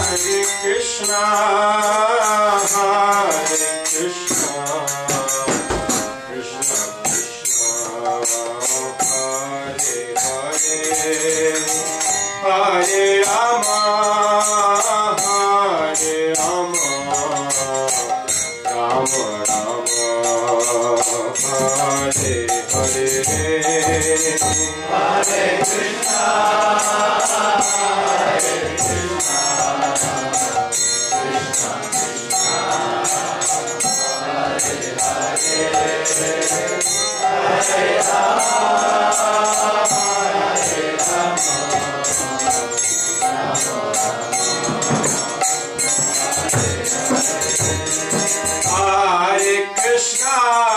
Krishna, Krishna Krishna, Hare Hare, Hare Rama, Hare Rama, Rama Rama, Hare Hare, Hare Krishna, Hare Krishna, Krishna Krishna, Hare Hare, Hare Rama, Hare Rama, Rama Rama, Hare Krishna,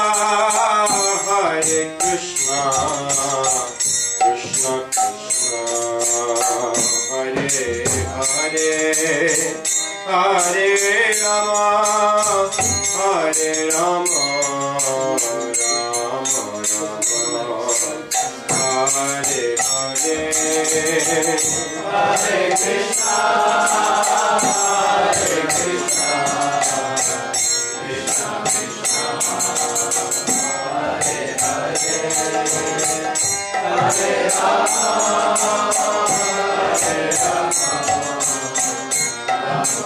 Hare Krishna, Krishna Krishna, Hare Hare, Hare Rama, Hare Rama, Rama Rama, Hare Hare, Hare Krishna, Hare Krishna, Krishna Krishna, Hare Hare, Hare Rama, Hare Rama, Rama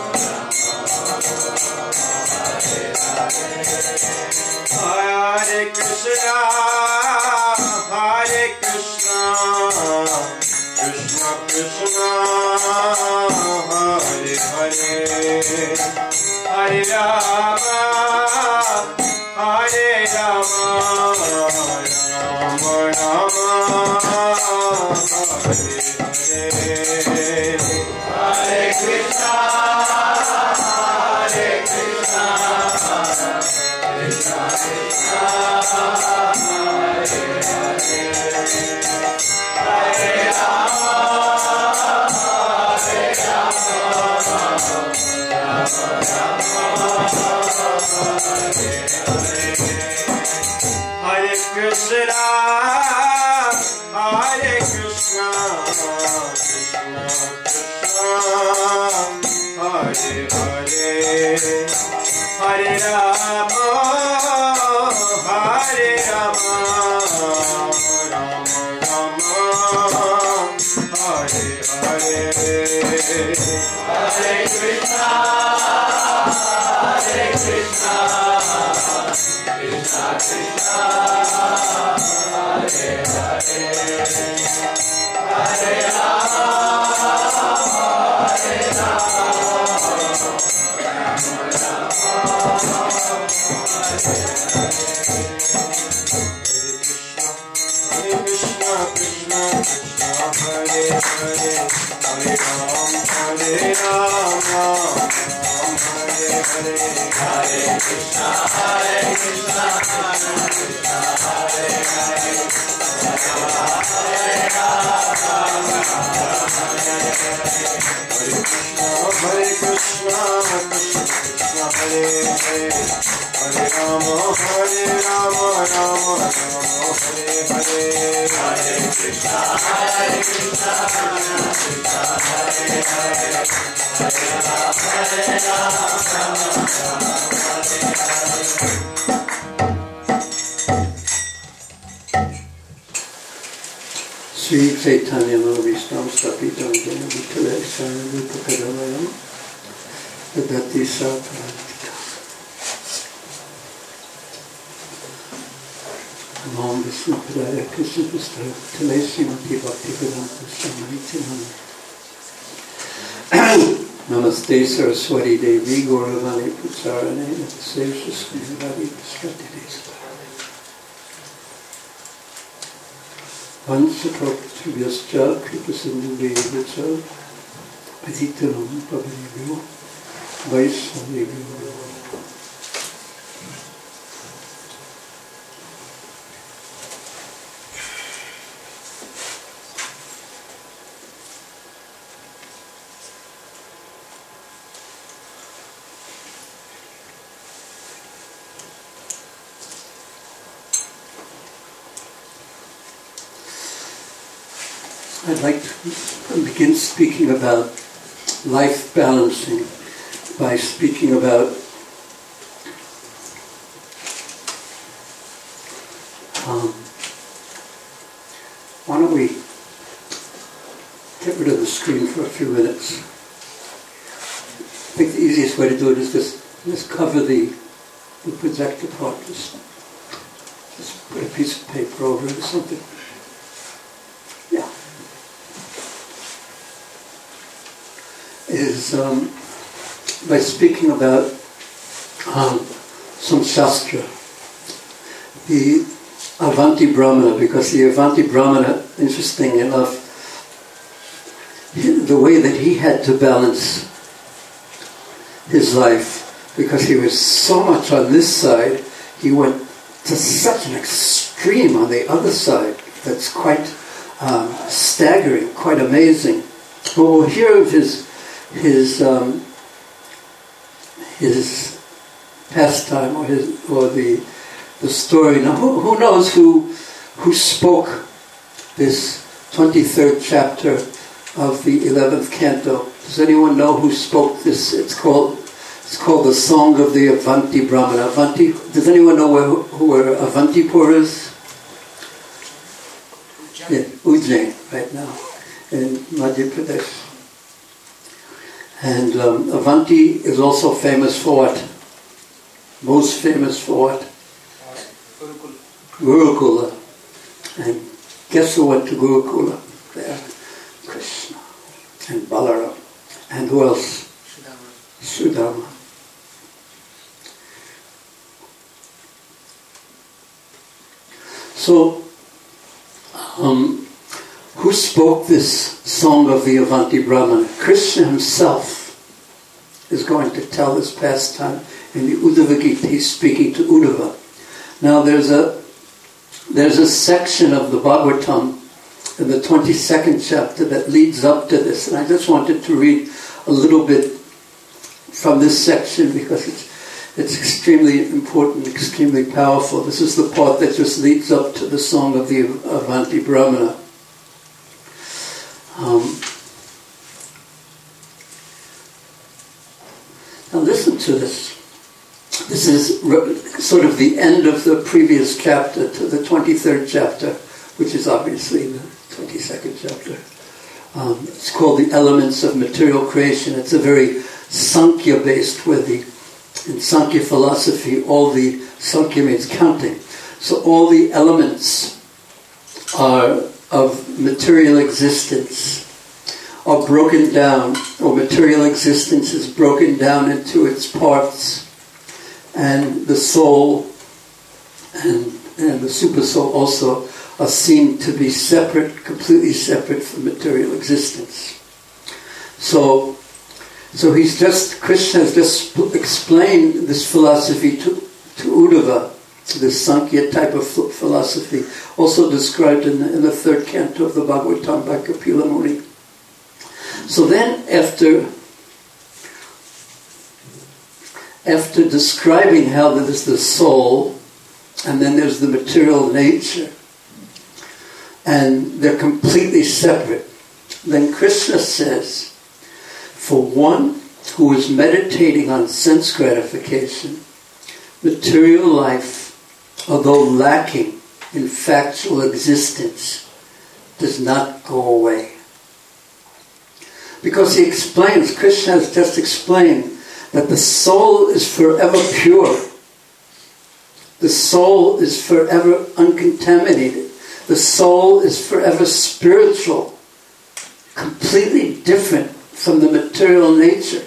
Rama, Hare Krishna, Hare Krishna, Krishna Krishna, Hare Hare, Hare Rama, Hare Rama, Rama Rama, Hare Hare, Hare Krishna, Hare Krishna, Krishna Krishna, Hare Hare, Hare Rama, Hare Rama, Rama Rama, Hare Hare, Hare Krishna, Hare Krishna, Krishna Krishna, Hare Hare, Hare Rama, Hare Rama, Rama Rama, Hare Hare, Hare Krishna, Hare Krishna, Krishna Krishna, Hare Hare, Hare Rama, Hare Rama, Rama Rama, Hare Hare, Krishna Krishna, Hare Hare, Hare Rama, Hare Hare, Hare Krishna, Hare Krishna, Krishna Hare Hare, Hare Rama, Hare Krishna, Krishna Hare Hare, Hare Rama, Hare Rama, Rama Rama, Hare Hare, Hare Krishna, Hare Krishna, Krishna Hare Hare, Hare Rama, Hare Rama, Rama Rama, Hare Hare. Sri Chaitanya Mahavishnu Stapitam Jena Vittala Rupa Kadavayam Dadati Saparantika. Nam Vishnu Padaya Krishna Pustaya Tale Srimati Bhaktivedanta Swami Namaste Saraswati Devi Gauravani Putsarane Natasesha Srimati Praskrati Desata. Vansapraptibhyascha kripasindhubhevyacha patitanam pavanebhyo vaishnavebhyo. I'd like to begin speaking about life balancing by speaking about why don't we get rid of the screen for a few minutes. I think the easiest way to do it is just cover the projector part. Just put a piece of paper over it or something. Yeah. Is by speaking about some Shastra, the Avanti Brahmana, because the Avanti Brahmana, interesting enough, the way that he had to balance his life, because he was so much on this side, he went to such an extreme on the other side that's quite staggering, quite amazing. We'll hear of his pastime or the story. Now, who knows who spoke this 23rd chapter of the 11th canto? Does anyone know who spoke this? It's called the Song of the Avanti Brahmana. Avanti. Does anyone know who were Avantipuras? Yeah, Ujjain, right now, in Madhya Pradesh. And Avanti is also famous for what? Most famous for what? Gurukula. And guess who went to Gurukula? There, Krishna and Balaram. And who else? Sudama. So, who spoke this song of the Avanti Brahmana? Krishna himself is going to tell this pastime in the Uddhava Gita. He's speaking to Uddhava. Now there's a section of the Bhagavatam in the 22nd chapter that leads up to this, and I just wanted to read a little bit from this section because it's extremely important, extremely powerful. This is the part that just leads up to the song of the Avanti Brahmana. Now listen to this. This is sort of the end of the previous chapter to the 23rd chapter, which is obviously the 22nd chapter. It's called The Elements of Material Creation. It's a very Sankhya-based, where in Sankhya philosophy, all the Sankhya means counting. So all the elements of material existence are broken down, or material existence is broken down into its parts, and the soul and the supersoul also are seen to be separate, completely separate from material existence. So Krishna has just explained this philosophy to Uddhava, this Sankhya type of philosophy, also described in the third canto of the Bhagavatam by Kapila Muni. So then, after describing how there's the soul, and then there's the material nature, and they're completely separate, then Krishna says, for one who is meditating on sense gratification, material life, although lacking in factual existence, does not go away. Because Krishna has just explained that the soul is forever pure. The soul is forever uncontaminated. The soul is forever spiritual, completely different from the material nature.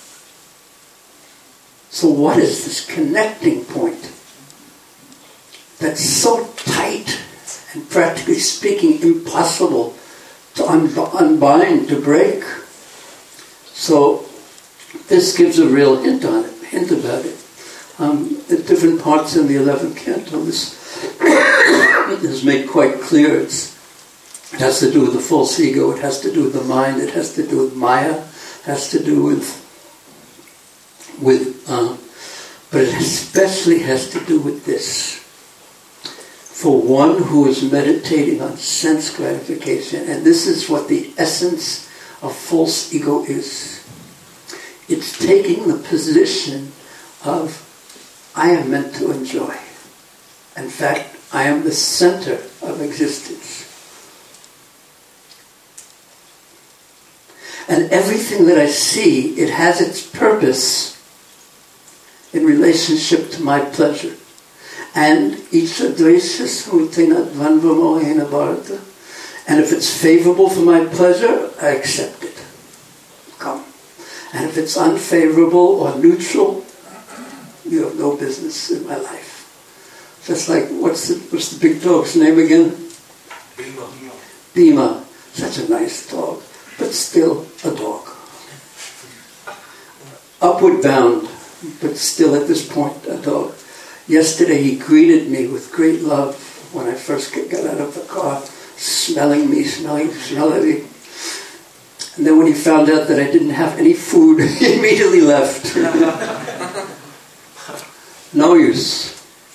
So what is this connecting point that's so tight and, practically speaking, impossible to unbind, to break? So this gives a real hint about it. At different parts in the 11th canto, this is made quite clear. It has to do with the false ego, it has to do with the mind, it has to do with Maya, it has to do with but it especially has to do with this. For one who is meditating on sense gratification, and this is what the essence of false ego is. It's taking the position of, I am meant to enjoy. In fact, I am the center of existence. And everything that I see, it has its purpose in relationship to my pleasure. And and if it's favorable for my pleasure, I accept it. Come. And if it's unfavorable or neutral, you have no business in my life. Just like, what's the big dog's name again? Bima. Bima. Such a nice dog, but still a dog. Upward bound, but still at this point a dog. Yesterday he greeted me with great love when I first got out of the car, smelling me. And then when he found out that I didn't have any food, he immediately left. No use.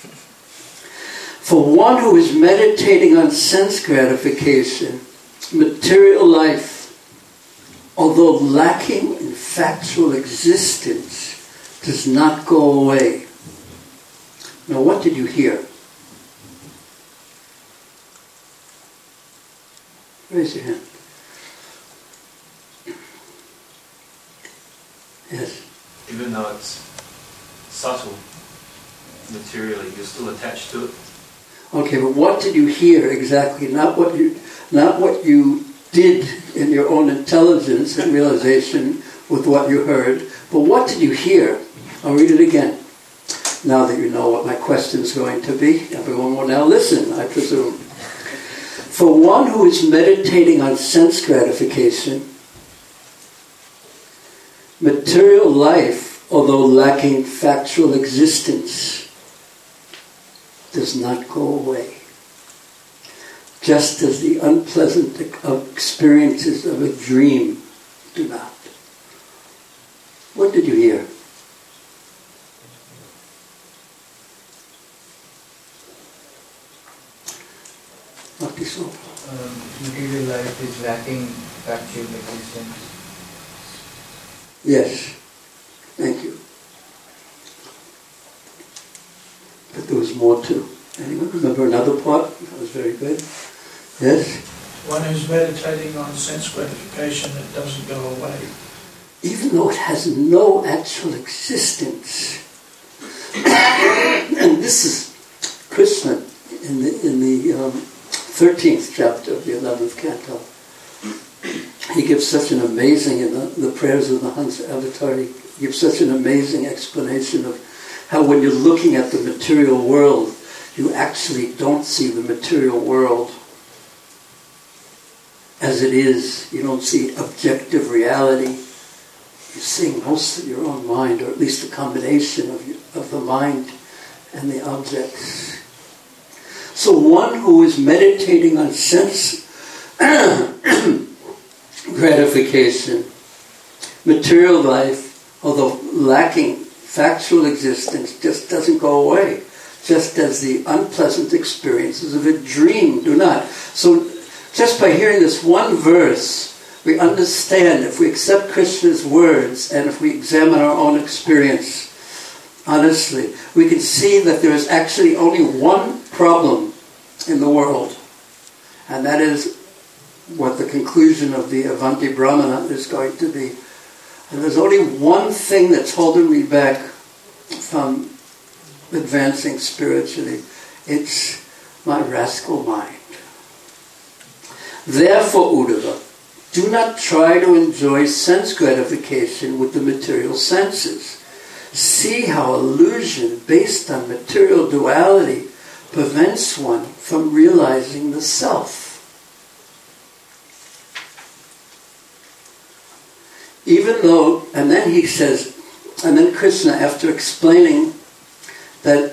For one who is meditating on sense gratification, material life, although lacking in factual existence, does not go away. Now, what did you hear? Raise your hand. Yes. Even though it's subtle, materially, you're still attached to it. Okay, but what did you hear exactly? Not what you did in your own intelligence and realization with what you heard, but what did you hear? I'll read it again. Now that you know what my question is going to be, everyone will now listen, I presume. For one who is meditating on sense gratification, material life, although lacking factual existence, does not go away. Just as the unpleasant experiences of a dream do not. What did you hear? Material life is lacking factual existence. Yes. Thank you. But there was more too. Anyone remember another part? That was very good. Yes? One who's meditating on sense gratification that doesn't go away. Even though it has no actual existence. And this is Krishna in the 13th chapter of the 11th canto. He gives such an amazing, in the prayers of the Hansa Avatar, he gives such an amazing explanation of how when you're looking at the material world, you actually don't see the material world as it is. You don't see objective reality. You're seeing most of your own mind, or at least a combination of the mind and the objects. So one who is meditating on sense gratification, material life, although lacking factual existence, just doesn't go away, just as the unpleasant experiences of a dream do not. So just by hearing this one verse, we understand, if we accept Krishna's words and if we examine our own experience honestly, we can see that there is actually only one problem in the world, and that is what the conclusion of the Avanti Brahmana is going to be. And there's only one thing that's holding me back from advancing spiritually. It's my rascal mind. Therefore, Uddhava, do not try to enjoy sense gratification with the material senses. See how illusion based on material duality prevents one from realizing the self. Even though, and then he says, and then Krishna, after explaining that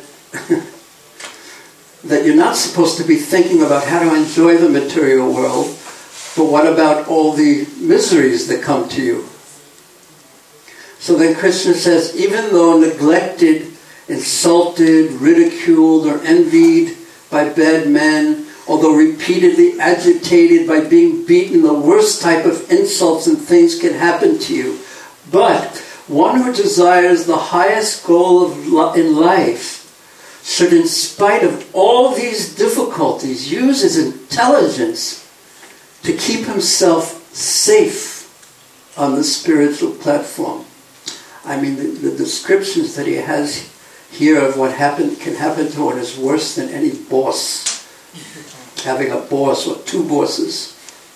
that you're not supposed to be thinking about how to enjoy the material world, but what about all the miseries that come to you? So then Krishna says, even though neglected, insulted, ridiculed, or envied by bad men, although repeatedly agitated by being beaten, the worst type of insults and things can happen to you. But one who desires the highest goal in life should, in spite of all these difficulties, use his intelligence to keep himself safe on the spiritual platform. I mean, the descriptions that he has here of what can happen to one is worse than any boss. Having a boss or two bosses.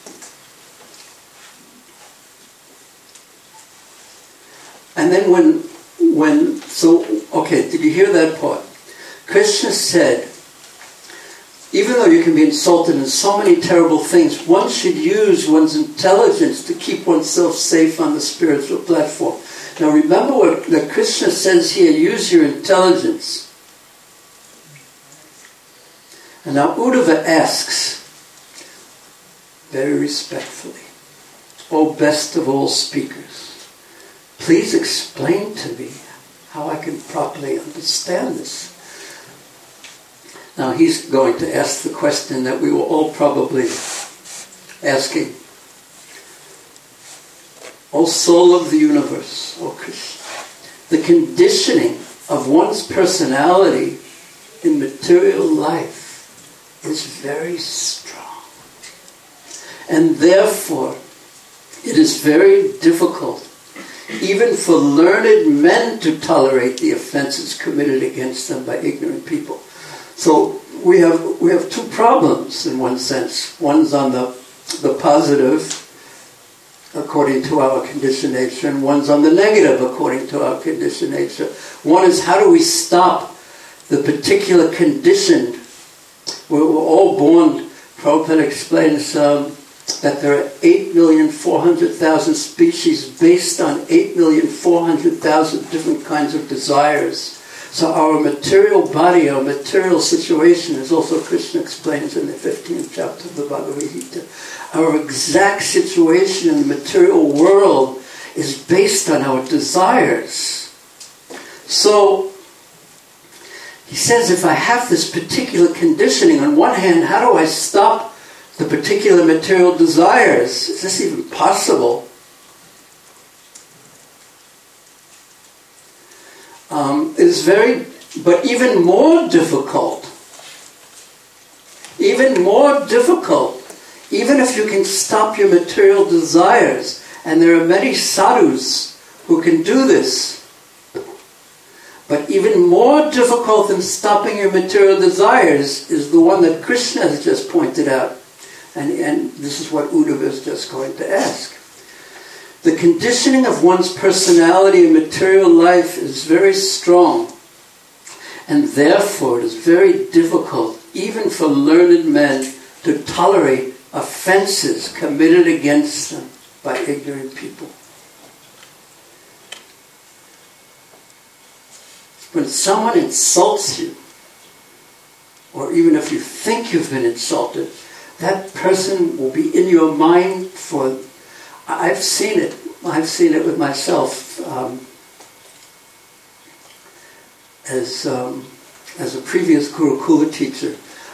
And then okay, did you hear that part? Krishna said, even though you can be insulted in so many terrible things, one should use one's intelligence to keep oneself safe on the spiritual platform. Now remember what Krishna says here, use your intelligence. And now Uddhava asks, very respectfully, O best of all speakers, please explain to me how I can properly understand this. Now he's going to ask the question that we were all probably asking. O soul of the universe, O Krishna, the conditioning of one's personality in material life is very strong. And therefore, it is very difficult, even for learned men, to tolerate the offenses committed against them by ignorant people. So we have two problems in one sense. One's on the positive, according to our conditioned nature, and one's on the negative, according to our conditioned nature. One is, how do we stop the particular condition? We're all born, Prabhupada explains that there are 8,400,000 species based on 8,400,000 different kinds of desires. So our material body, our material situation, as also Krishna explains in the 15th chapter of the Bhagavad Gita, our exact situation in the material world is based on our desires. So he says, if I have this particular conditioning, on one hand, how do I stop the particular material desires? Is this even possible? It is but even more difficult, even if you can stop your material desires, and there are many sadhus who can do this, but even more difficult than stopping your material desires is the one that Krishna has just pointed out. And this is what Uddhava is just going to ask. The conditioning of one's personality in material life is very strong, and therefore it is very difficult, even for learned men, to tolerate offenses committed against them by ignorant people. When someone insults you, or even if you think you've been insulted, that person will be in your mind for... I've seen it with myself as a previous Gurukula teacher.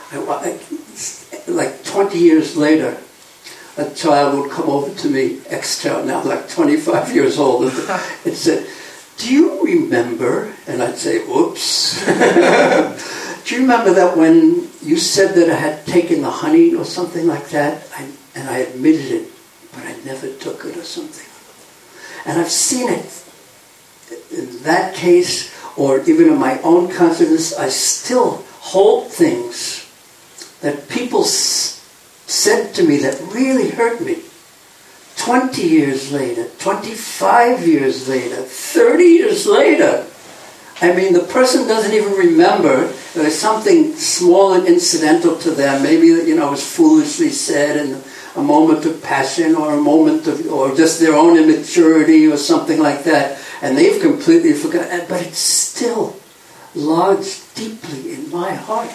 Like 20 years later, a child would come over to me, ex-child now, like 25 years old, and said, do you remember? And I'd say, oops. Do you remember that when you said that I had taken the honey or something like that? And I admitted it, but I never took it or something. And I've seen it in that case, or even in my own consciousness. I still hold things that people said to me that really hurt me. 20 years later, 25 years later, 30 years later. I mean, the person doesn't even remember. There's something small and incidental to them. Maybe, it was foolishly said in a moment of passion, or a moment of, or just their own immaturity or something like that. And they've completely forgotten. But it's still lodged deeply in my heart.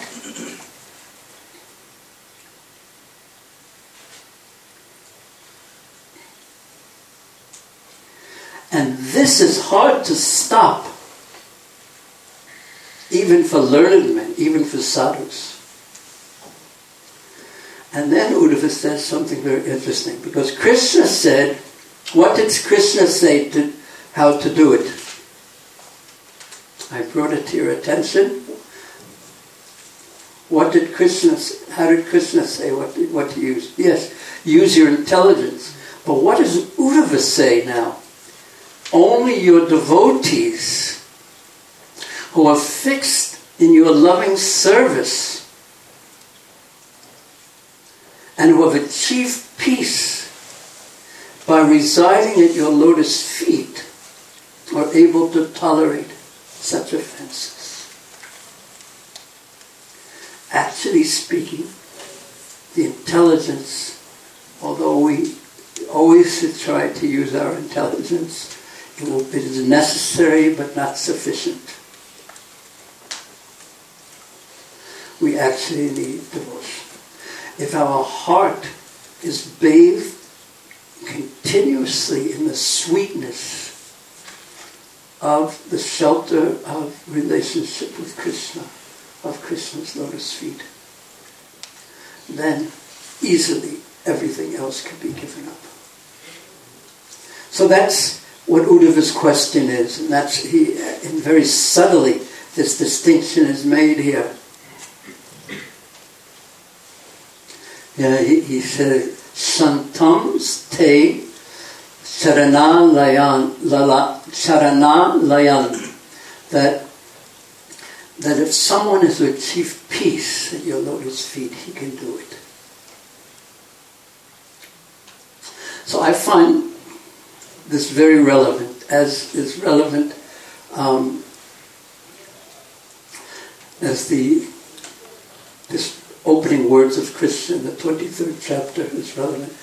And this is hard to stop, even for learned men, even for sadhus. And then Uddhava says something very interesting, because Krishna said, what did Krishna say to how to do it. I brought it to your attention. How did Krishna say what to use? Yes, use your intelligence. But what does Uddhava say now? Only your devotees who are fixed in your loving service and who have achieved peace by residing at your lotus feet are able to tolerate such offenses. Actually speaking, the intelligence, although we always should try to use our intelligence, it is necessary but not sufficient. We actually need devotion. If our heart is bathed continuously in the sweetness of the shelter of relationship with Krishna, of Krishna's lotus feet, then easily everything else can be given up. So that's what Uddhava's question is, and and very subtly this distinction is made here. He said, Shantam te charana layan, that if someone has achieved peace at your lotus feet, he can do it. So I find this very relevant, as is relevant as this opening words of Krishna in the 23rd chapter is relevant.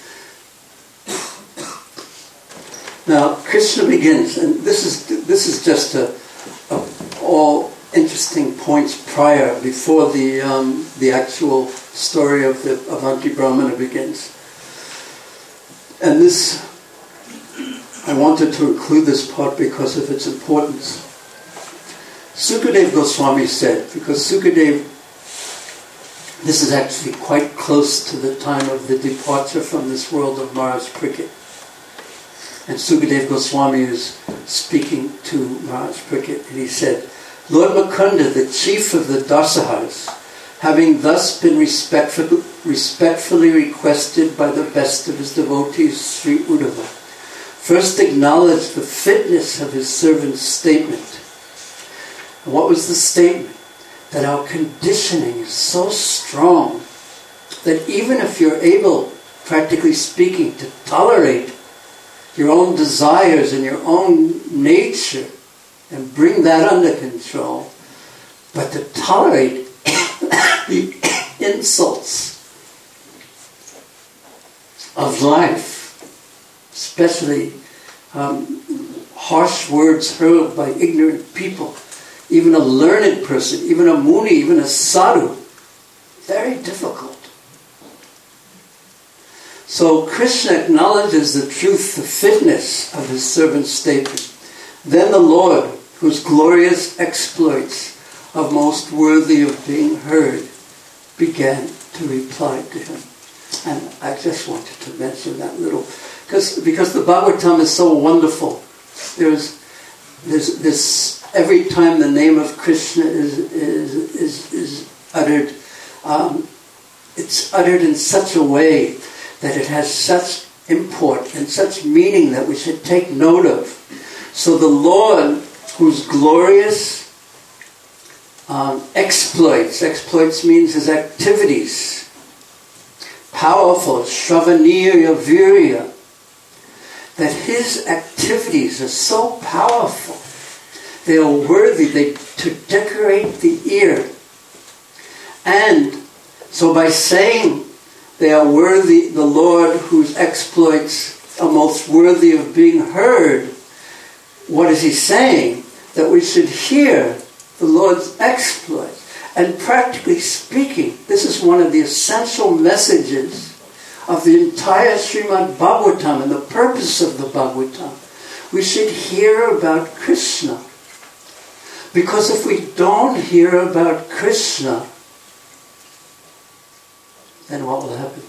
Now Krishna begins, and this is just all interesting points before the actual story of the Avanti Brahmana begins. And this, I wanted to include this part because of its importance. Sukadeva Goswami said, because Sukadeva, this is actually quite close to the time of the departure from this world of Maharaj Parikshit. And Sukadeva Goswami is speaking to Maharaj Parikshit, and he said, Lord Mukunda, the chief of the Dasahas, having thus been respectfully requested by the best of his devotees, Sri Uddhava, first acknowledged the fitness of his servant's statement. And what was the statement? That our conditioning is so strong that even if you're able, practically speaking, to tolerate your own desires and your own nature and bring that under control, but to tolerate the insults of life, especially harsh words hurled by ignorant people, even a learned person, even a muni, even a sadhu, very difficult. So Krishna acknowledges the truth, the fitness of his servant's statement. Then the Lord, whose glorious exploits are most worthy of being heard, began to reply to him. And I just wanted to mention that little, because the Bhagavatam is so wonderful. There's this, every time the name of Krishna is uttered, it's uttered in such a way that it has such import and such meaning that we should take note of. So the Lord, whose glorious exploits means his activities, powerful, Shravaniya Virya, that his activities are so powerful, they are worthy to decorate the ear. And so by saying they are worthy, the Lord whose exploits are most worthy of being heard, what is he saying? That we should hear the Lord's exploits. And practically speaking, this is one of the essential messages of the entire Srimad Bhagavatam and the purpose of the Bhagavatam. We should hear about Krishna. Because if we don't hear about Krishna, then what will happen?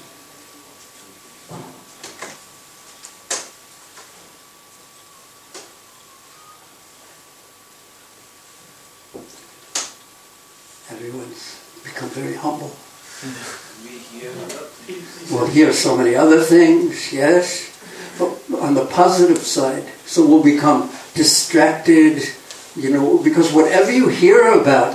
Everyone's become very humble. We hear We'll hear so many other things, yes, but on the positive side. So we'll become distracted, because whatever you hear about,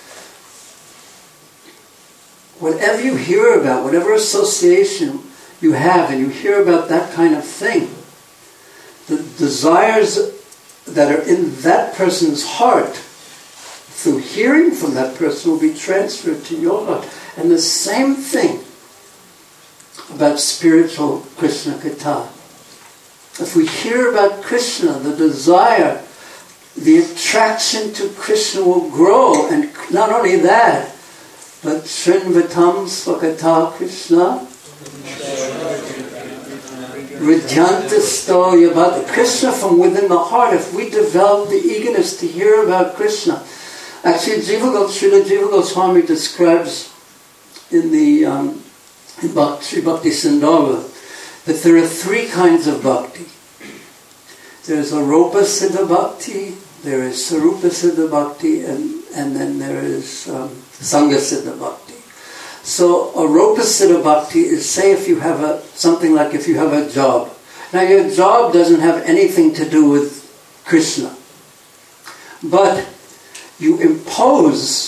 whatever association you have, and you hear about that kind of thing, the desires that are in that person's heart, through hearing from that person, will be transferred to your heart. And the same thing about spiritual Krishna Katha. If we hear about Krishna, the desire, the attraction to Krishna will grow. And not only that, but Shrinvatam Svakatha Krishna Ridyantasto Yabhat. Krishna from within the heart. If we develop the eagerness to hear about Krishna. Actually, Srila Jiva Goswami describes in the Sri Bhakti Sindhava that there are three kinds of bhakti. There's Aropa Siddha Bhakti, there is Sarupa Siddha Bhakti, and then there is Sangha Siddha Bhakti. So Aropa Siddha Bhakti is, say if you have a job. Now your job doesn't have anything to do with Krishna, but you impose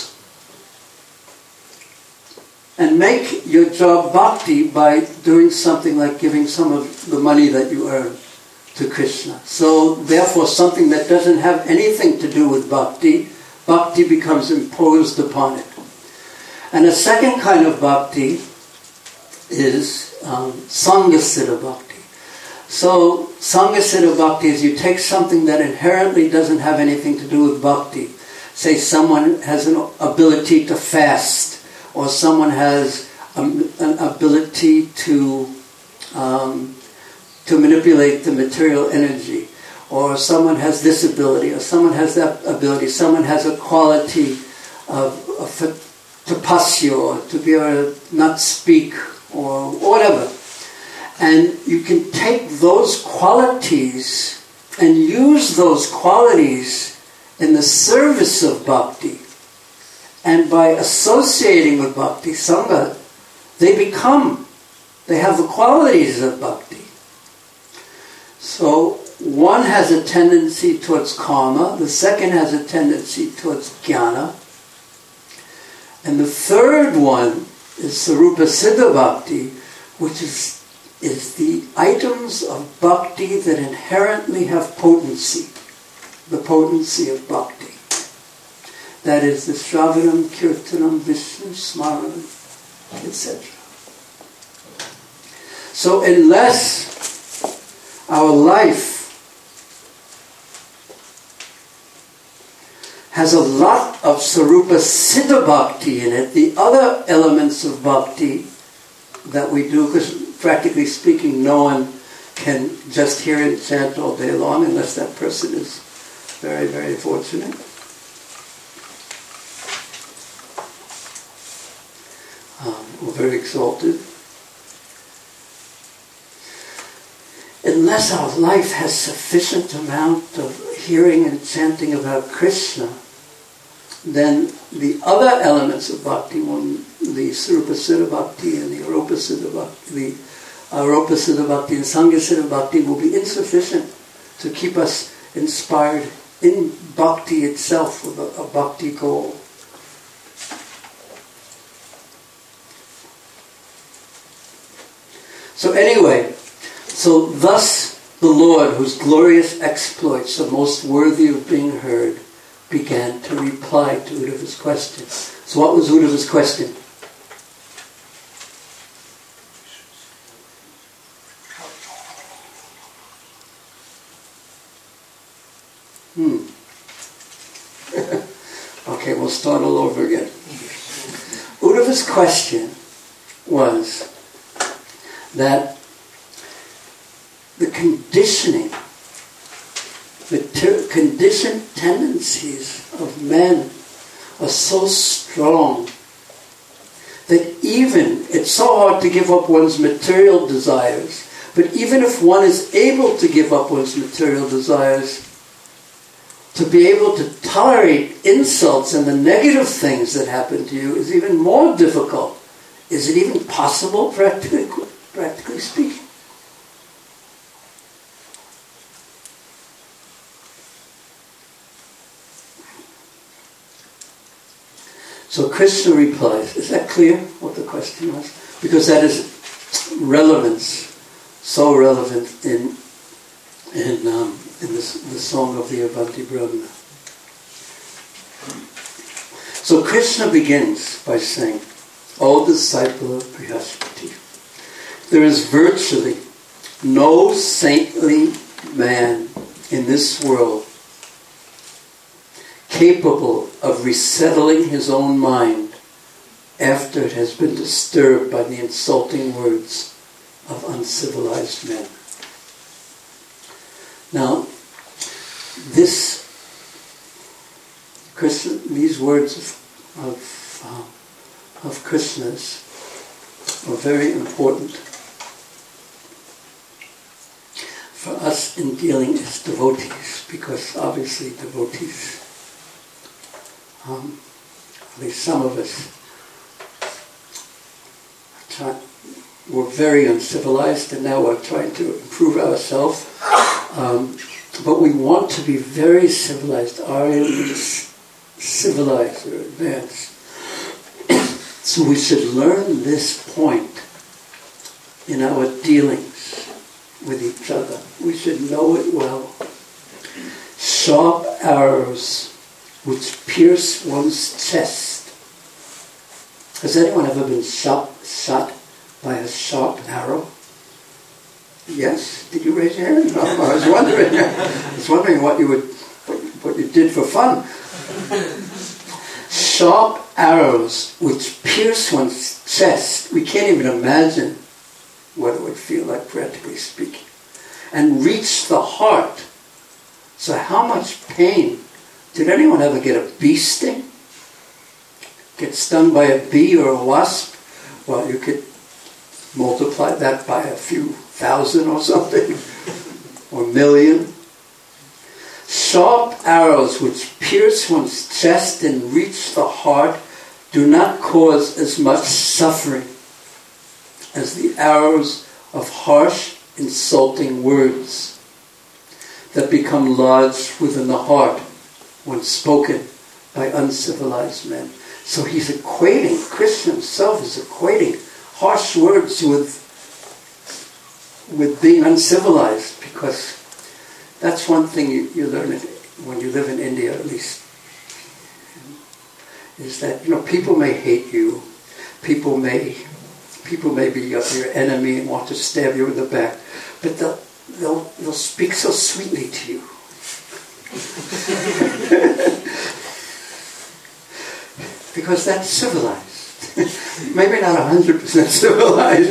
and make your job bhakti by doing something like giving some of the money that you earn to Krishna. So therefore something that doesn't have anything to do with bhakti becomes imposed upon it. And a second kind of bhakti is Sangha Siddha Bhakti. So Sangha Siddha Bhakti is you take something that inherently doesn't have anything to do with bhakti. Say someone has an ability to fast, or someone has an ability to manipulate the material energy, or someone has this ability, or someone has that ability, someone has a quality of tapasya, or to be able to not speak, or whatever. And you can take those qualities and use those qualities in the service of bhakti. And by associating with bhakti sangha, they have the qualities of bhakti. So one has a tendency towards karma, the second has a tendency towards jnana, and the third one is Sarupa Siddha Bhakti, which is the items of bhakti that inherently have potency, the potency of bhakti. That is the Shravanam, Kirtanam, Vishnu, Smaranam, etc. So unless our life has a lot of Sarupa Siddha Bhakti in it, the other elements of bhakti that we do, because practically speaking no one can just hear and chant all day long unless that person is very, very fortunate. Or very exalted. Unless our life has sufficient amount of hearing and chanting about Krishna, then the other elements of bhakti, the Sarupa Siddha Bhakti and the Aropa Siddha Bhakti, and Sangha Siddha Bhakti will be insufficient to keep us inspired in bhakti itself with a bhakti goal. So anyway, thus the Lord, whose glorious exploits are most worthy of being heard, began to reply to Uddhava's question. So what was Uddhava's question? Okay, we'll start all over again. Uddhava's question was that the conditioning, the conditioned tendencies of men are so strong that even, it's so hard to give up one's material desires, but even if one is able to give up one's material desires to be able to tolerate insults and the negative things that happen to you is even more difficult. Is it even possible, practically speaking? So Krishna replies, is that clear what the question was? Because that is relevance, so relevant in the song of the Avanti Brahmana. So Krishna begins by saying, O disciple of Brihaspati, there is virtually no saintly man in this world capable of resettling his own mind after it has been disturbed by the insulting words of uncivilized men. Now, these words of Krishna's are very important for us in dealing as devotees, because obviously devotees, at least some of us, we're very uncivilized, and now we're trying to improve ourselves. But we want to be very civilized. Arya means civilized or advanced. So we should learn this point in our dealings with each other. We should know it well. Sharp arrows which pierce one's chest. Has anyone ever been shot by a sharp arrow? Yes? Did you raise your hand? No, I was wondering what you did for fun. Sharp arrows which pierce one's chest. We can't even imagine what it would feel like, practically speaking. And reach the heart. So how much pain? Did anyone ever get a bee sting? Get stung by a bee or a wasp? Well, you could multiply that by a few thousand or something, or million. Sharp arrows which pierce one's chest and reach the heart do not cause as much suffering as the arrows of harsh, insulting words that become lodged within the heart when spoken by uncivilized men. So he's equating, Krishna himself is equating harsh words with being uncivilized, because that's one thing you learn when you live in India, at least, is that, people may hate you, people may be your enemy and want to stab you in the back, but they'll speak so sweetly to you. Because that's civilized. Maybe not 100% civilized,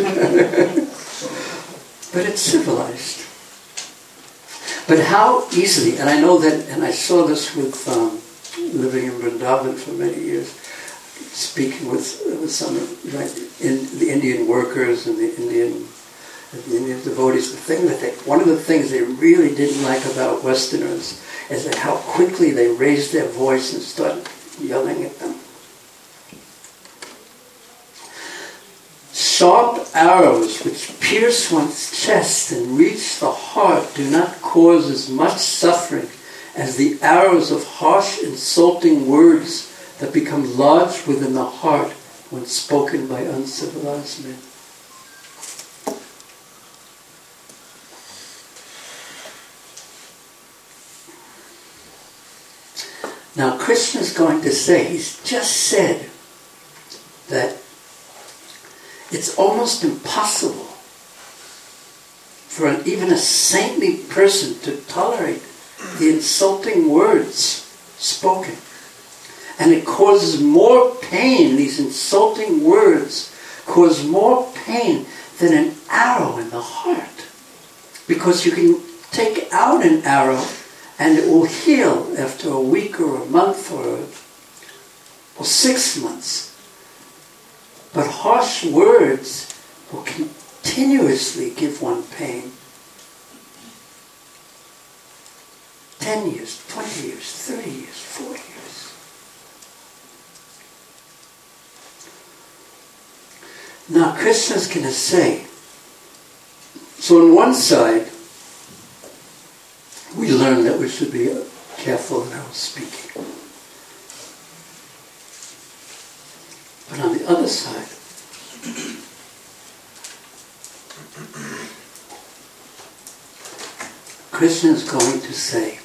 but it's civilized. But how easily, and I know that, and I saw this with living in Vrindavan for many years, speaking with some in the Indian workers and the Indian devotees. One of the things they really didn't like about Westerners is that how quickly they raised their voice and started yelling at them. Sharp arrows which pierce one's chest and reach the heart do not cause as much suffering as the arrows of harsh, insulting words that become lodged within the heart when spoken by uncivilized men. Now Krishna is going to say, he's just said that it's almost impossible for even a saintly person to tolerate the insulting words spoken. And it causes more pain, these insulting words cause more pain than an arrow in the heart. Because you can take out an arrow and it will heal after a week or a month or 6 months. But harsh words will continuously give one pain. 10 years, 20 years, 30 years, 40 years. Now Krishna's going to say, so on one side, we learn that we should be careful in our speaking. But on the other side, Krishna is going to say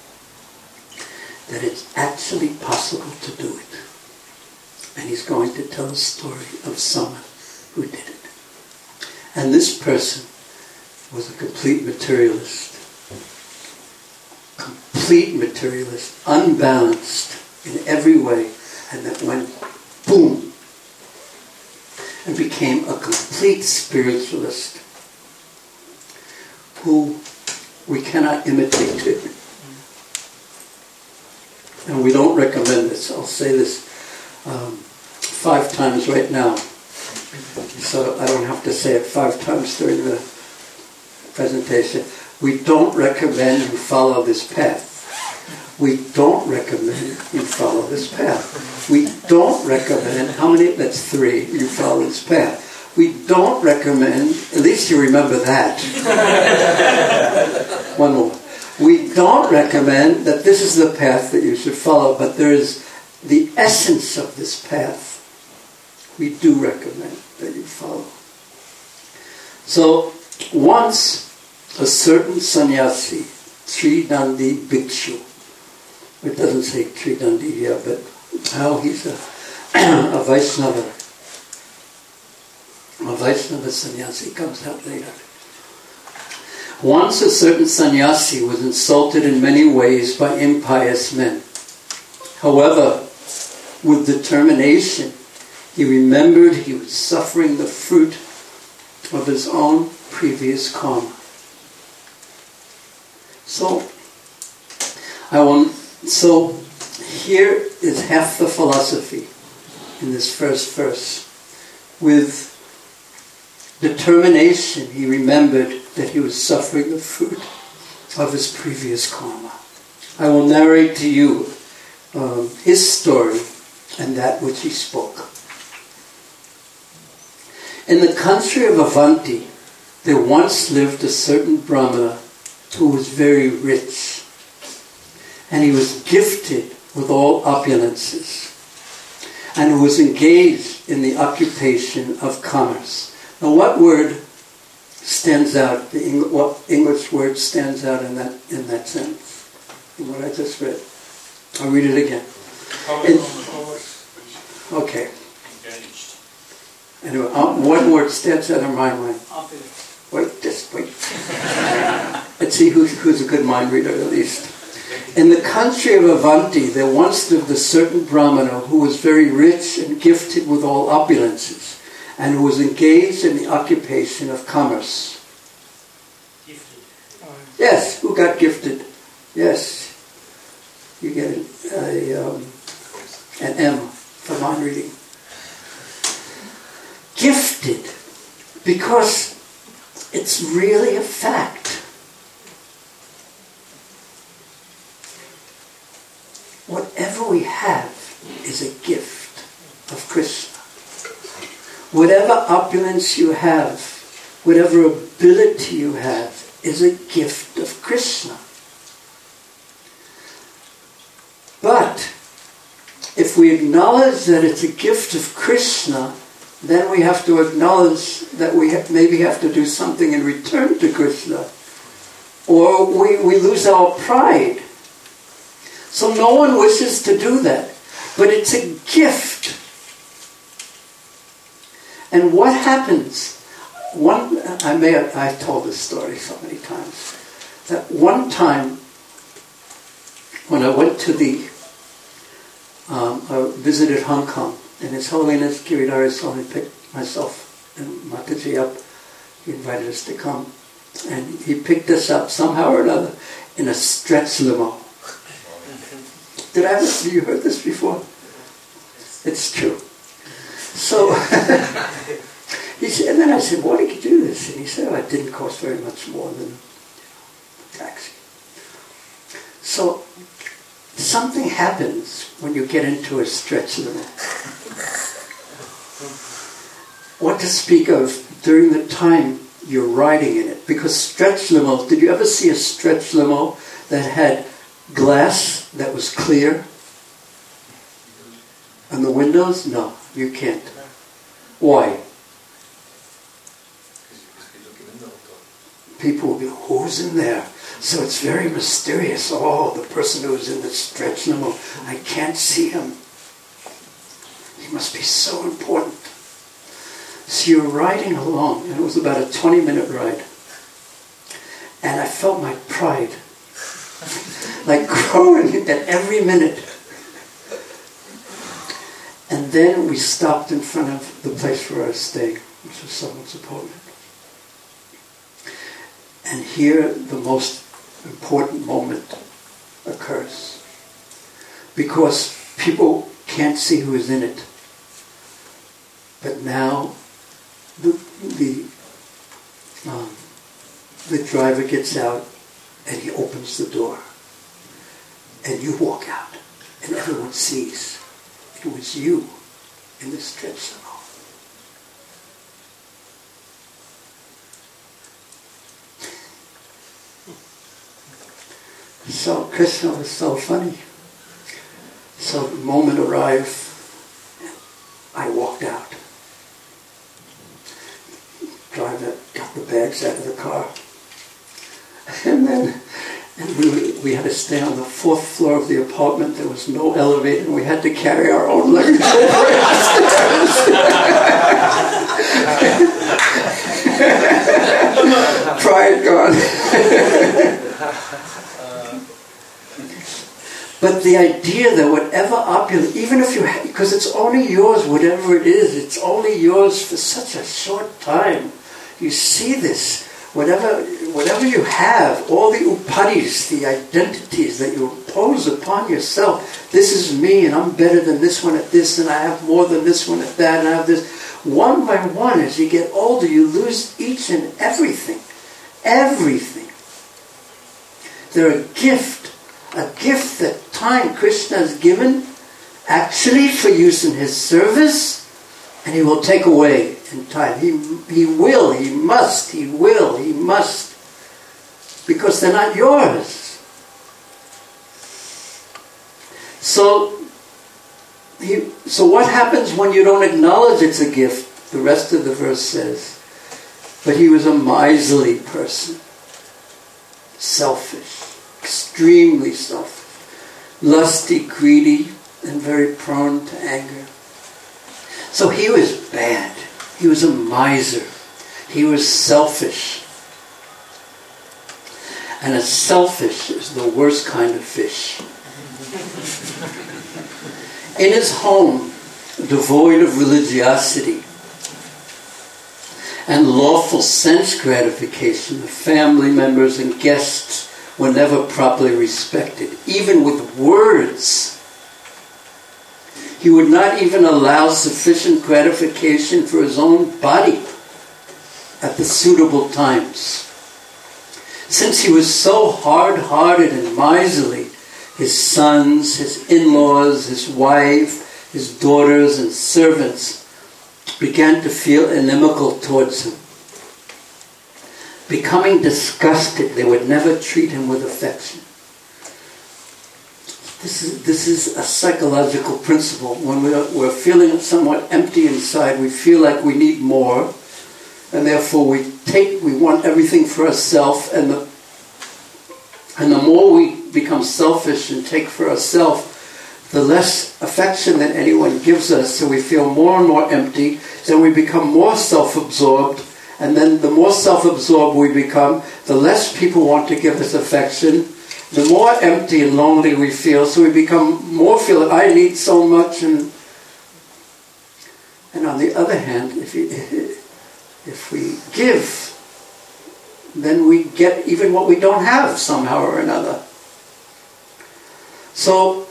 that it's actually possible to do it. And he's going to tell a story of someone who did it. And this person was a complete materialist, unbalanced in every way, and that went boom, and became a complete spiritualist who we cannot imitate it. And we don't recommend this. I'll say this 5 times right now, so I don't have to say it 5 times during the presentation. We don't recommend you follow this path. We don't recommend you follow this path. We don't recommend, how many? That's 3. You follow this path. We don't recommend, at least you remember that. One more. We don't recommend that this is the path that you should follow, but there is the essence of this path. We do recommend that you follow. So, once a certain sannyasi, Tridandi Bhikshu, it doesn't say Tridandi here, but how he's a Vaishnava. A Vaishnava sannyasi comes out later. Once a certain sannyasi was insulted in many ways by impious men. However, with determination, he remembered he was suffering the fruit of his own previous karma. So here is half the philosophy in this first verse. With determination, he remembered that he was suffering the fruit of his previous karma. I will narrate to you his story and that which he spoke. In the country of Avanti, there once lived a certain Brahmana who was very rich, and he was gifted with all opulences, and who was engaged in the occupation of commerce. Now, what word stands out? What English word stands out in that sentence? In what I just read. I'll read it again. Okay. Engaged. Anyway, what word stands out in my mind? Wait. Let's see who's a good mind reader at least. In the country of Avanti, there once lived a certain Brahmana who was very rich and gifted with all opulences, and who was engaged in the occupation of commerce. Gifted. Yes, who got gifted? Yes. You get an M for mind reading. Gifted, because it's really a fact. Whatever we have is a gift of Krishna. Whatever opulence you have, whatever ability you have, is a gift of Krishna. But if we acknowledge that it's a gift of Krishna, then we have to acknowledge that we maybe have to do something in return to Krishna. Or we lose our pride. So no one wishes to do that. But it's a gift. And what happens? I've told this story so many times. That one time, when I went to I visited Hong Kong, and His Holiness Giridhara Swami picked myself and Mataji up. He invited us to come. And he picked us up somehow or another in a stretch limo. Have you heard this before? It's true. So, he said, and then I said, why did you do this? And he said, it didn't cost very much more than a taxi. So something happens when you get into a stretch limo. What to speak of during the time you're riding in it. Because stretch limos, did you ever see a stretch limo that had glass that was clear? And the windows? No, you can't. Why? People will be, who's in there? So it's very mysterious. Oh, the person who's in the stretch limo, I can't see him. He must be so important. So you're riding along, and it was about a 20-minute ride. And I felt my pride like growing at every minute. And then we stopped in front of the place where I was staying, which was someone's apartment. And here the most important moment occurs. Because people can't see who is in it. But now the driver gets out and he opens the door. And you walk out. And everyone sees it was you in the stretch limo. So Krishna was so funny. So the moment arrived, I walked out. Driver got the bags out of the car. And we had to stay on the 4th floor of the apartment. There was no elevator, and we had to carry our own luggage over Pride gone. But the idea that whatever opulence, even if you, because it's only yours, whatever it is, it's only yours for such a short time. You see this, whatever you have, all the upadis, the identities that you impose upon yourself. This is me, and I'm better than this one at this, and I have more than this one at that, and I have this. One by one, as you get older, you lose each and everything. Everything. They're a gift that time Krishna has given actually for use in his service, and he will take away in time. He will, he must, because they're not yours. So what happens when you don't acknowledge it's a gift? The rest of the verse says, but he was a miserly person, selfish, extremely selfish, lusty, greedy, and very prone to anger. So he was bad. He was a miser. He was selfish. And a selfish is the worst kind of fish. In his home, devoid of religiosity and lawful sense gratification, the family members and guests were never properly respected, even with words. He would not even allow sufficient gratification for his own body at the suitable times. Since he was so hard-hearted and miserly, his sons, his in-laws, his wife, his daughters and servants began to feel inimical towards him. Becoming disgusted, they would never treat him with affection. This is a psychological principle. When we're feeling somewhat empty inside, we feel like we need more, and therefore we want everything for ourselves, and the more we become selfish and take for ourselves, the less affection that anyone gives us, so we feel more and more empty, then we become more self-absorbed, and then the more self-absorbed we become, the less people want to give us affection, the more empty and lonely we feel, so we become more feel that I need so much. And on the other hand, if we give, then we get even what we don't have somehow or another. So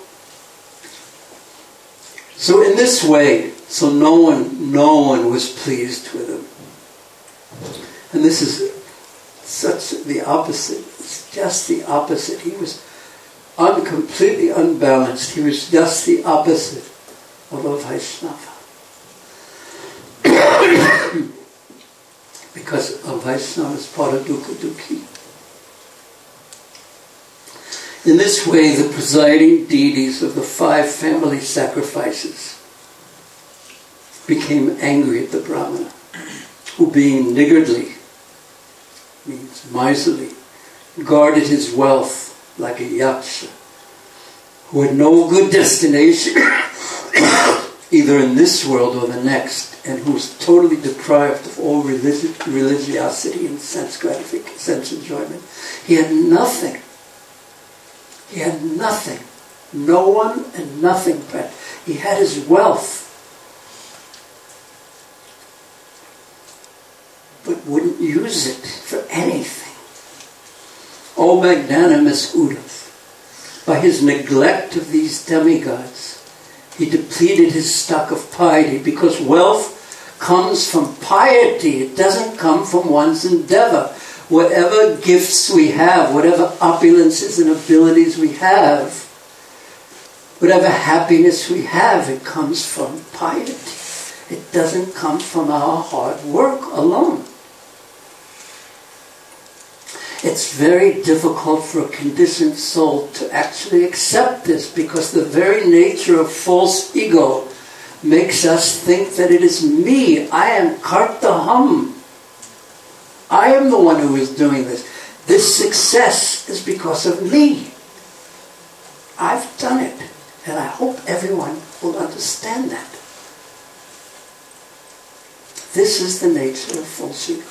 in this way, so no one was pleased with him. And this is such the opposite. It's just the opposite. He was completely unbalanced. He was just the opposite of a Vaishnava. Because a Vaishnava is Paradukha Dukhi. In this way, the presiding deities of the 5 family sacrifices became angry at the Brahmana, who being niggardly, means miserly, guarded his wealth like a yaksha, who had no good destination either in this world or the next, and who was totally deprived of all religiosity and sense gratification, sense enjoyment. He had nothing. He had nothing. No one and nothing. But he had his wealth, but wouldn't use it for anything. O magnanimous Uddhava, by his neglect of these demigods, he depleted his stock of piety, because wealth comes from piety. It doesn't come from one's endeavor. Whatever gifts we have, whatever opulences and abilities we have, whatever happiness we have, it comes from piety. It doesn't come from our hard work alone. It's very difficult for a conditioned soul to actually accept this, because the very nature of false ego makes us think that it is me. I am kartaham. I am the one who is doing this. This success is because of me. I've done it. And I hope everyone will understand that. This is the nature of false ego.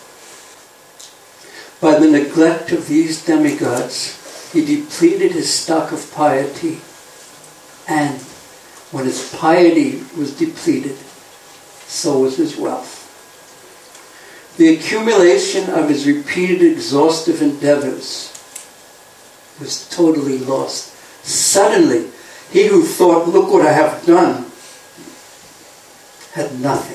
By the neglect of these demigods, he depleted his stock of piety, and when his piety was depleted, so was his wealth. The accumulation of his repeated exhaustive endeavors was totally lost. Suddenly, he who thought, look what I have done, had nothing.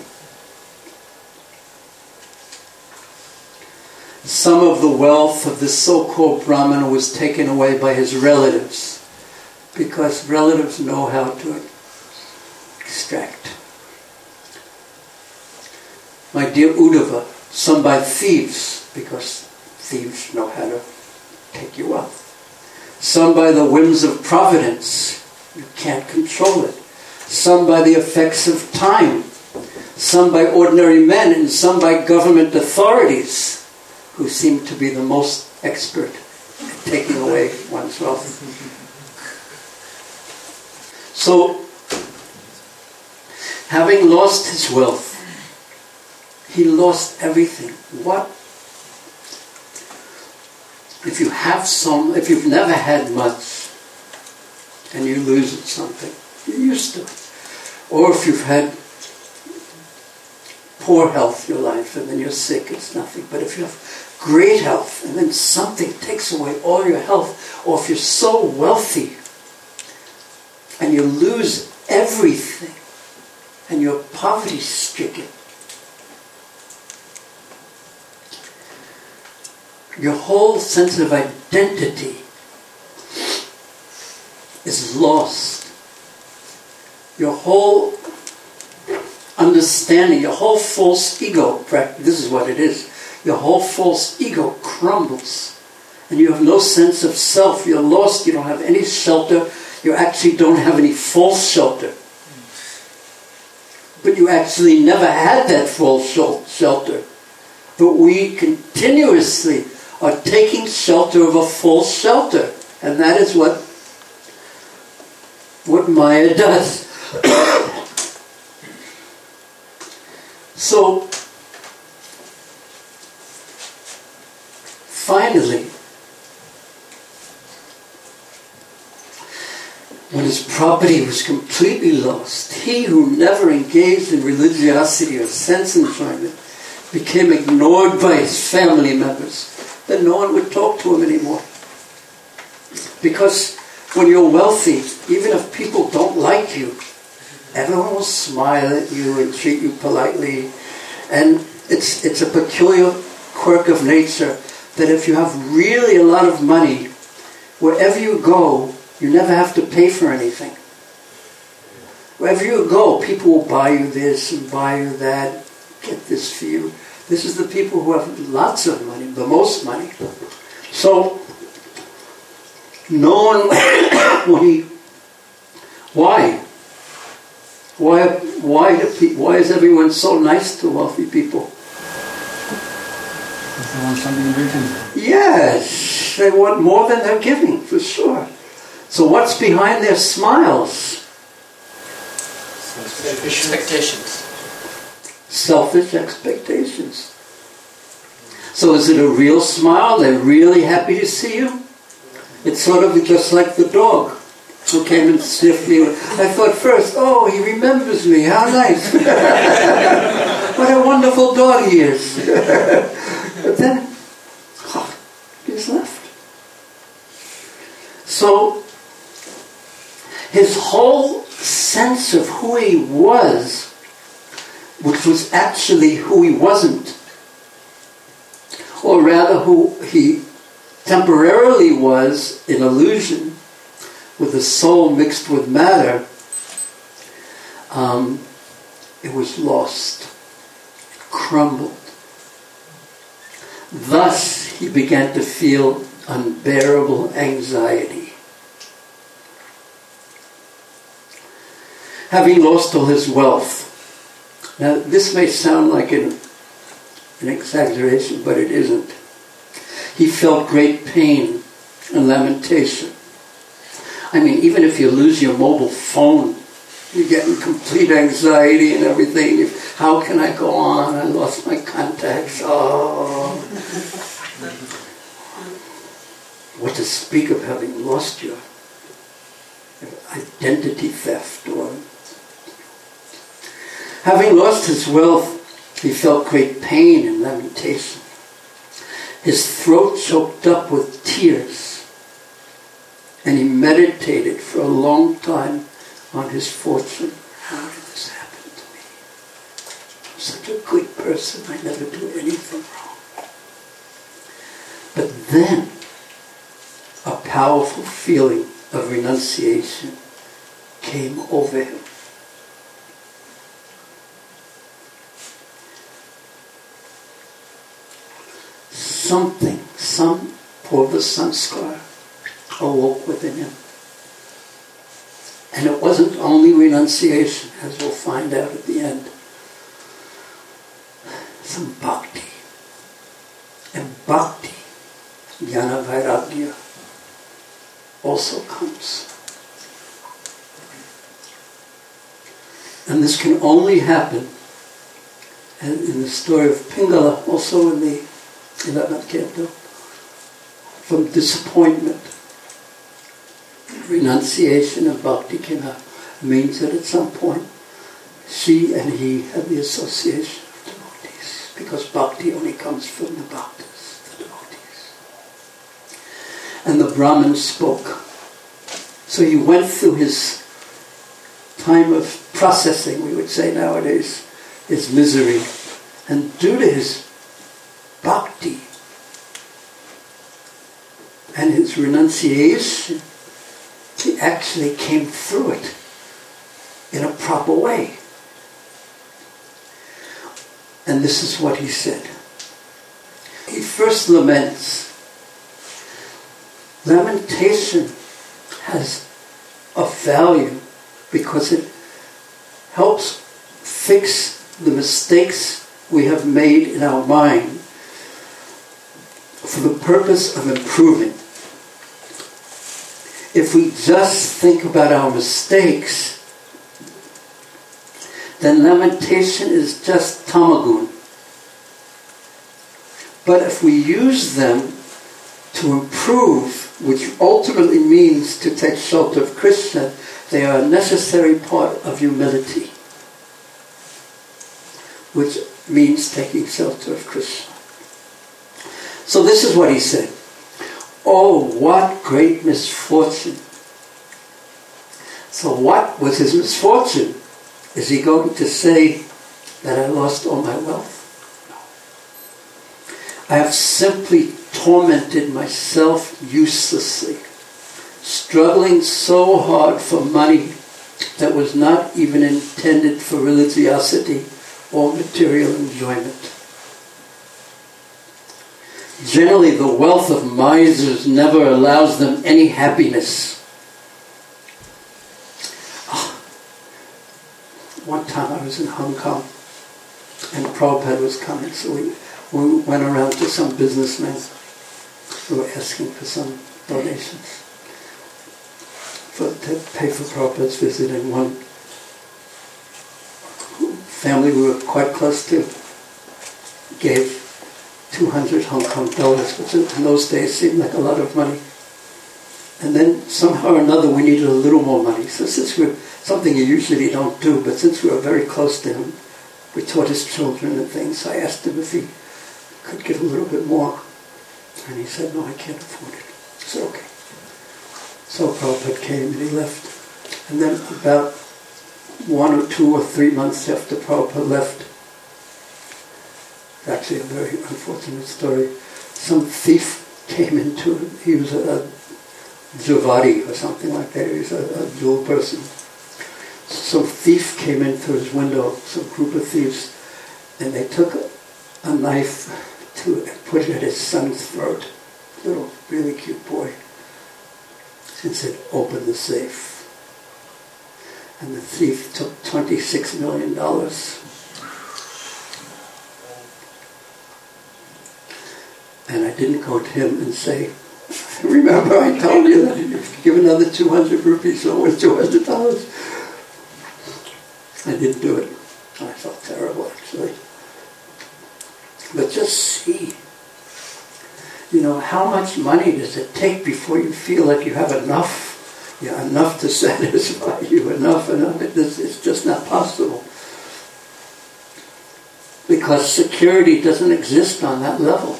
Some of the wealth of this so-called Brahmana was taken away by his relatives, because relatives know how to extract. My dear Uddhava, some by thieves, because thieves know how to take you up. Some by the whims of providence, you can't control it. Some by the effects of time. Some by ordinary men, and some by government authorities, who seem to be the most expert at taking away one's wealth. So, having lost his wealth, he lost everything. What? If you've never had much, and you lose something, you're used to it. Or if you've had poor health in your life, and then you're sick, it's nothing. But if you have great health, and then something takes away all your health, or if you're so wealthy, and you lose everything, and you're poverty-stricken, your whole sense of identity is lost. Your whole understanding, your whole false ego, this is what it is, your whole false ego crumbles. And you have no sense of self. You're lost. You don't have any shelter. You actually don't have any false shelter. But you actually never had that false shelter. But we continuously are taking shelter of a false shelter. And that is what Maya does. So, finally, when his property was completely lost, he who never engaged in religiosity or sense enjoyment became ignored by his family members. Then no one would talk to him anymore. Because when you're wealthy, even if people don't like you, everyone will smile at you and treat you politely. And it's a peculiar quirk of nature that if you have really a lot of money, wherever you go, you never have to pay for anything. Wherever you go, people will buy you this and buy you that, get this for you. This is the people who have lots of money, the most money. So, no one, why? Why is everyone so nice to wealthy people? They want something in return. Yes, they want more than they're giving, for sure. So what's behind their smiles? Expectations. Selfish expectations. So is it a real smile? They're really happy to see you? It's sort of just like the dog who came and sniffed me. I thought first, oh, he remembers me. How nice. What a wonderful dog he is. But then, he's left. So, his whole sense of who he was, which was actually who he wasn't, or rather who he temporarily was in illusion, with the soul mixed with matter, it was lost. It crumbled. Thus, he began to feel unbearable anxiety. Having lost all his wealth. Now, this may sound like an exaggeration, but it isn't. He felt great pain and lamentation. I mean, even if you lose your mobile phone, you get in complete anxiety and everything. How can I go on? I lost my contacts. Oh. What to speak of having lost your identity theft or... Having lost his wealth, he felt great pain and lamentation. His throat choked up with tears, and he meditated for a long time on his fortune. How did this happen to me? I'm such a good person, I never do anything wrong. But then, a powerful feeling of renunciation came over him. Some Purva Sanskar awoke within him. And it wasn't only renunciation, as we'll find out at the end. Some bhakti. And bhakti, jnana vairagya, also comes. And this can only happen, and in the story of Pingala, also in the 11th canto, from disappointment. Renunciation of bhakti came means that at some point she and he had the association of devotees, because bhakti only comes from the bhaktas, the devotees. And the Brahmin spoke. So he went through his time of processing, we would say nowadays, his misery. And due to his bhakti and his renunciation, he actually came through it in a proper way. And this is what he said. He first laments. Lamentation has a value because it helps fix the mistakes we have made in our mind for the purpose of improving. If we just think about our mistakes, then lamentation is just tamagun. But if we use them to improve, which ultimately means to take shelter of Krishna, they are a necessary part of humility, which means taking shelter of Krishna. So this is what he said. Oh, what great misfortune. So what was his misfortune? Is he going to say that I lost all my wealth? No. I have simply tormented myself uselessly. struggling so hard for money that was not even intended for religiosity or material enjoyment. Generally, the wealth of misers never allows them any happiness. One time I was in Hong Kong and Prabhupada was coming, so we went around to some businessmen who were asking for some donations to pay for Prabhupada's visit, and one family we were quite close to gave 200 Hong Kong dollars, which in those days seemed like a lot of money. And then somehow or another we needed a little more money. So since we're something you usually don't do, but since we were very close to him, we taught his children and things. So I asked him if he could give a little bit more. And he said, no, I can't afford it. I said, okay. So Prabhupada came and he left. And then about 1 or 2 or 3 months after Prabhupada left, actually a very unfortunate story, some thief came into it. He was a Javadi or something like that. He was a dual person. Some thief came in through his window, some group of thieves, and they took a knife to put it at his son's throat, little really cute boy, and said, open the safe. And the thief took $26 million. And I didn't go to him and say, remember I told you that if you give another 200 rupees, so it's $200. I didn't do it. I felt terrible, actually. But just see, how much money does it take before you feel like you have enough? Enough to satisfy you, enough. It's just not possible. Because security doesn't exist on that level.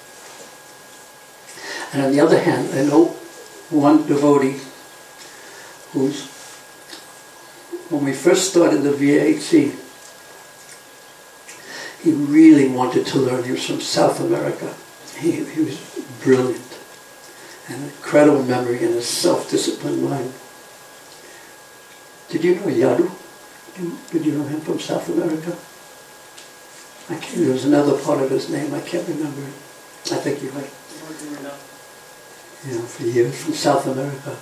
And on the other hand, I know one devotee who's, when we first started the VAC, he really wanted to learn. He was from South America. He was brilliant. And an incredible memory and a self-disciplined mind. Did you know Yadu? Did you know him from South America? There was another part of his name, I can't remember it. I think you might. For years, from South America.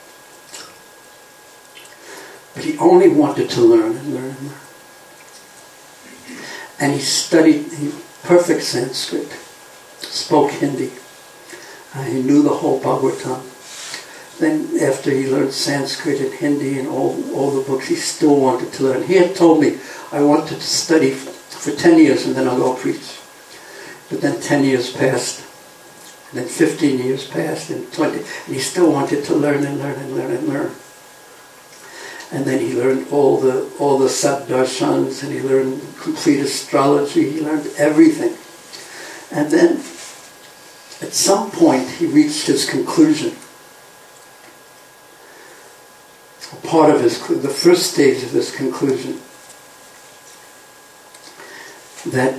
But he only wanted to learn and learn and learn. And he studied perfect Sanskrit, spoke Hindi. He knew the whole Bhagavatam. Then after he learned Sanskrit and Hindi and all the books, he still wanted to learn. He had told me, I wanted to study for 10 years and then I'll go preach. But then 10 years passed. And then 15 years passed and 20. And he still wanted to learn and learn and learn and learn. And then he learned all the Sat-darshans, and he learned complete astrology. He learned everything. And then, at some point, he reached his conclusion. Part of the first stage of his conclusion, that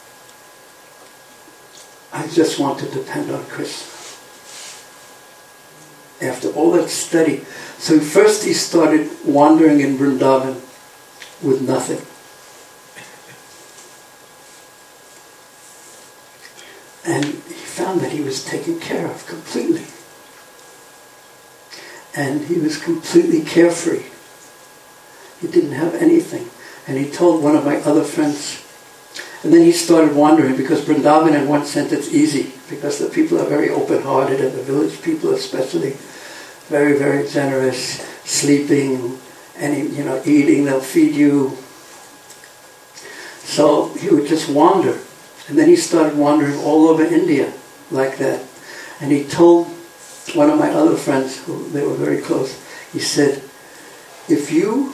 I just want to depend on Krishna. After all that study. So first he started wandering in Vrindavan with nothing. And he found that he was taken care of completely. And he was completely carefree. He didn't have anything. And he told one of my other friends, and then he started wandering, because Vrindavan in one sense it's easy, because the people are very open-hearted, and the village people especially, very, very generous, sleeping, and eating, they'll feed you. So he would just wander. And then he started wandering all over India like that. And he told one of my other friends, they were very close, he said, if you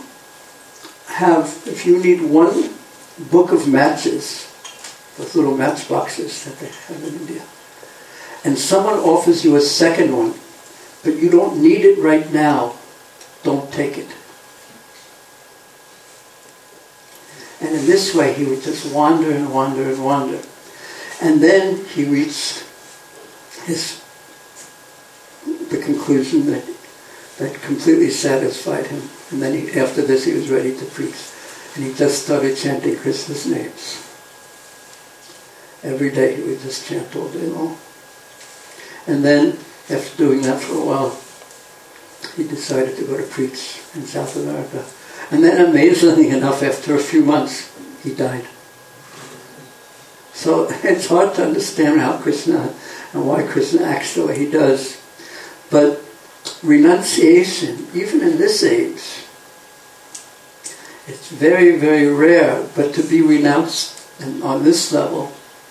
need one book of matches, those little matchboxes that they have in India, and someone offers you a second one, but you don't need it right now, don't take it. And in this way, he would just wander and wander and wander. And then he reached the conclusion that that completely satisfied him. And then after this he was ready to preach. And he just started chanting Krishna's names. Every day he would just chant all day long. And then, after doing that for a while, he decided to go to preach in South America. And then, amazingly enough, after a few months, he died. So it's hard to understand how Krishna and why Krishna acts the way he does. But renunciation, even in this age, it's very, very rare. But to be renounced on this level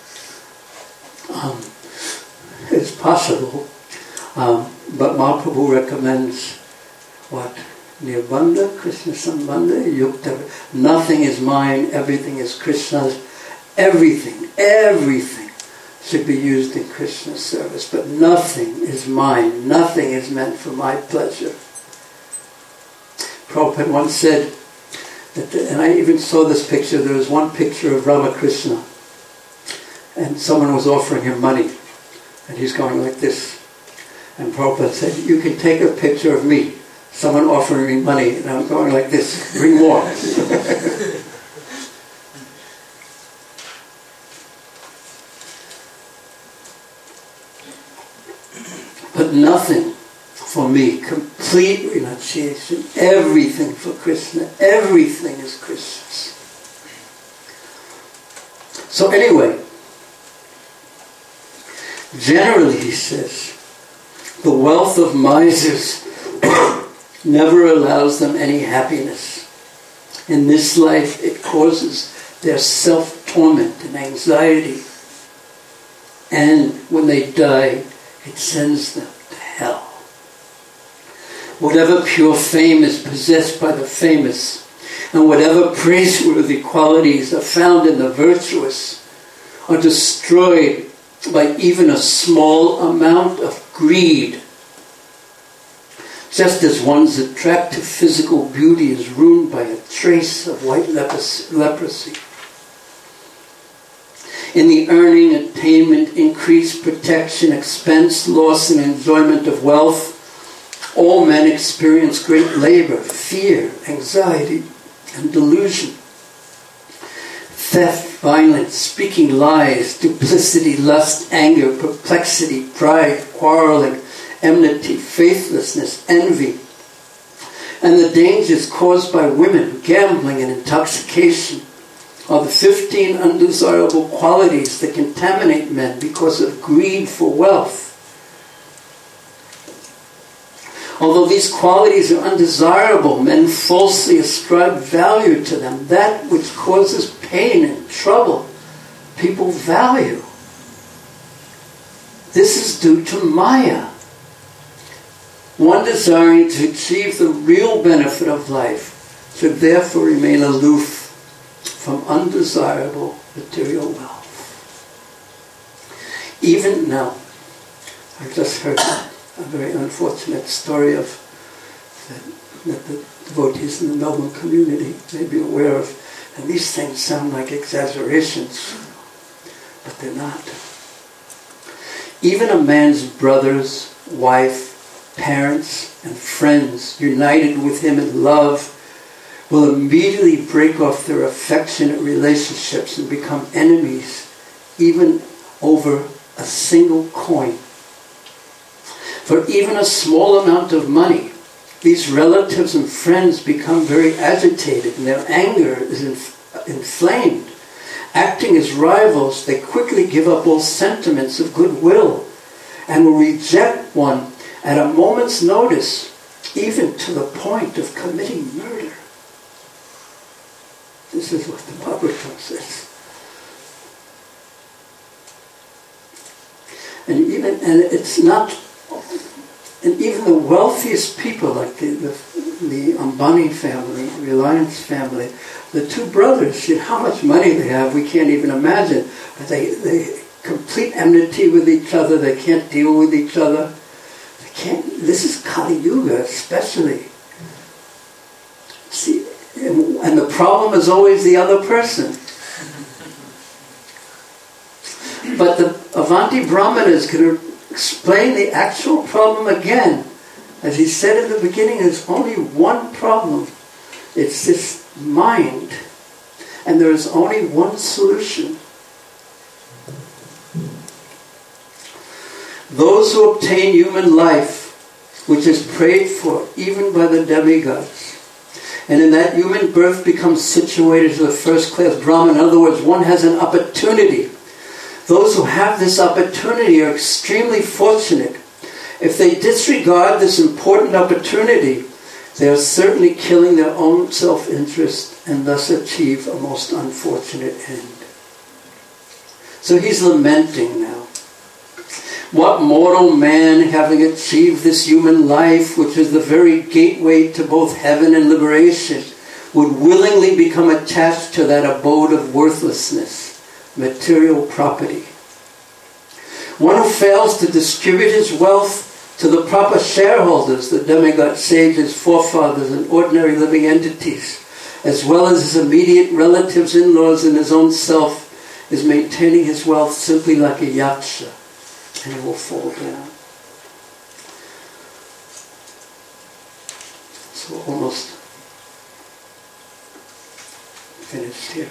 is possible. But Mahaprabhu recommends what? Nirbandha, Krishna Sambandha, Yukta. Nothing is mine, everything is Krishna's. Everything should be used in Krishna's service. But nothing is mine, nothing is meant for my pleasure. Prabhupada once said, and I even saw this picture, there was one picture of Ramakrishna, and someone was offering him money, and he's going like this. And Prabhupada said, you can take a picture of me, someone offering me money, and I'm going like this, bring more. But nothing for me, complete renunciation, everything for Krishna, everything is Krishna's. So anyway, generally, he says, the wealth of misers never allows them any happiness. In this life, it causes their self-torment and anxiety. And when they die, it sends them to hell. Whatever pure fame is possessed by the famous, and whatever praiseworthy qualities are found in the virtuous, are destroyed by even a small amount of greed. Just as one's attractive physical beauty is ruined by a trace of white leprosy. In the earning, attainment, increase, protection, expense, loss, and enjoyment of wealth, all men experience great labor, fear, anxiety, and delusion. Theft, violence, speaking lies, duplicity, lust, anger, perplexity, pride, quarreling, enmity, faithlessness, envy, and the dangers caused by women, gambling, and intoxication are the 15 undesirable qualities that contaminate men because of greed for wealth. Although these qualities are undesirable, men falsely ascribe value to them. That which causes pain and trouble, people value. This is due to Maya. One desiring to achieve the real benefit of life should therefore remain aloof from undesirable material wealth. Even now, I just heard a very unfortunate story of that the devotees in the Melbourne community may be aware of. And these things sound like exaggerations, but they're not. Even a man's brothers, wife, parents, and friends united with him in love will immediately break off their affectionate relationships and become enemies, even over a single coin. For even a small amount of money, these relatives and friends become very agitated and their anger is inflamed. Acting as rivals, they quickly give up all sentiments of goodwill and will reject one at a moment's notice, even to the point of committing murder. This is what the Bhagavatam says. And even the wealthiest people, like the Ambani family, Reliance family, the two brothers, how much money they have, we can't even imagine. But they complete enmity with each other. They can't deal with each other. They can't. This is Kali Yuga, especially. See, and the problem is always the other person. But the Avanti Brahmana is going to explain the actual problem again As he said in the beginning, there's only one problem. It's this mind. And there is only one solution. Those who obtain human life, which is prayed for even by the demigods, and in that human birth becomes situated as a first-class Brahman. In other words, one has an opportunity. Those who have this opportunity are extremely fortunate. If they disregard this important opportunity, they are certainly killing their own self-interest and thus achieve a most unfortunate end. So he's lamenting now. What mortal man, having achieved this human life, which is the very gateway to both heaven and liberation, would willingly become attached to that abode of worthlessness, material property? One who fails to distribute his wealth to the proper shareholders, the demigod sages, forefathers, and ordinary living entities, as well as his immediate relatives, in-laws, and his own self, is maintaining his wealth simply like a yaksha, and he will fall down. So almost finished here.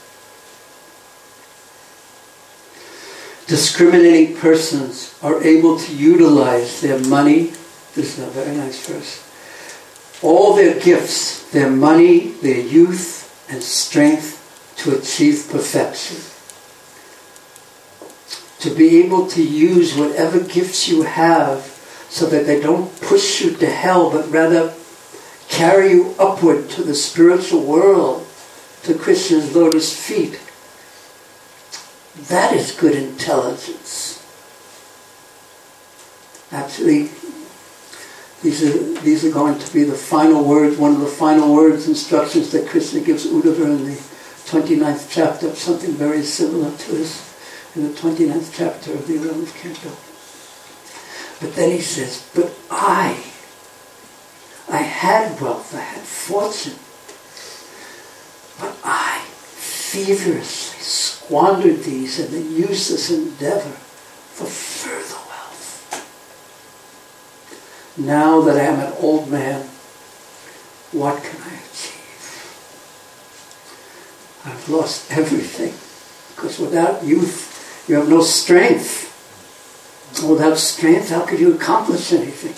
Discriminating persons are able to utilize their money. This is a very nice verse. All their gifts, their money, their youth, and strength to achieve perfection. To be able to use whatever gifts you have so that they don't push you to hell, but rather carry you upward to the spiritual world, to Krishna's lotus feet. That is good intelligence. Actually, these are going to be the final words, one of the final words, instructions that Krishna gives Uddhava in the 29th chapter of something very similar to this, in the 29th chapter of the 11th canto. But then he says, but I had wealth, I had fortune, but I feverishly squandered these in the useless endeavor for further wealth. Now that I am an old man, what can I achieve? I've lost everything, because without youth, you have no strength. Without strength, how could you accomplish anything?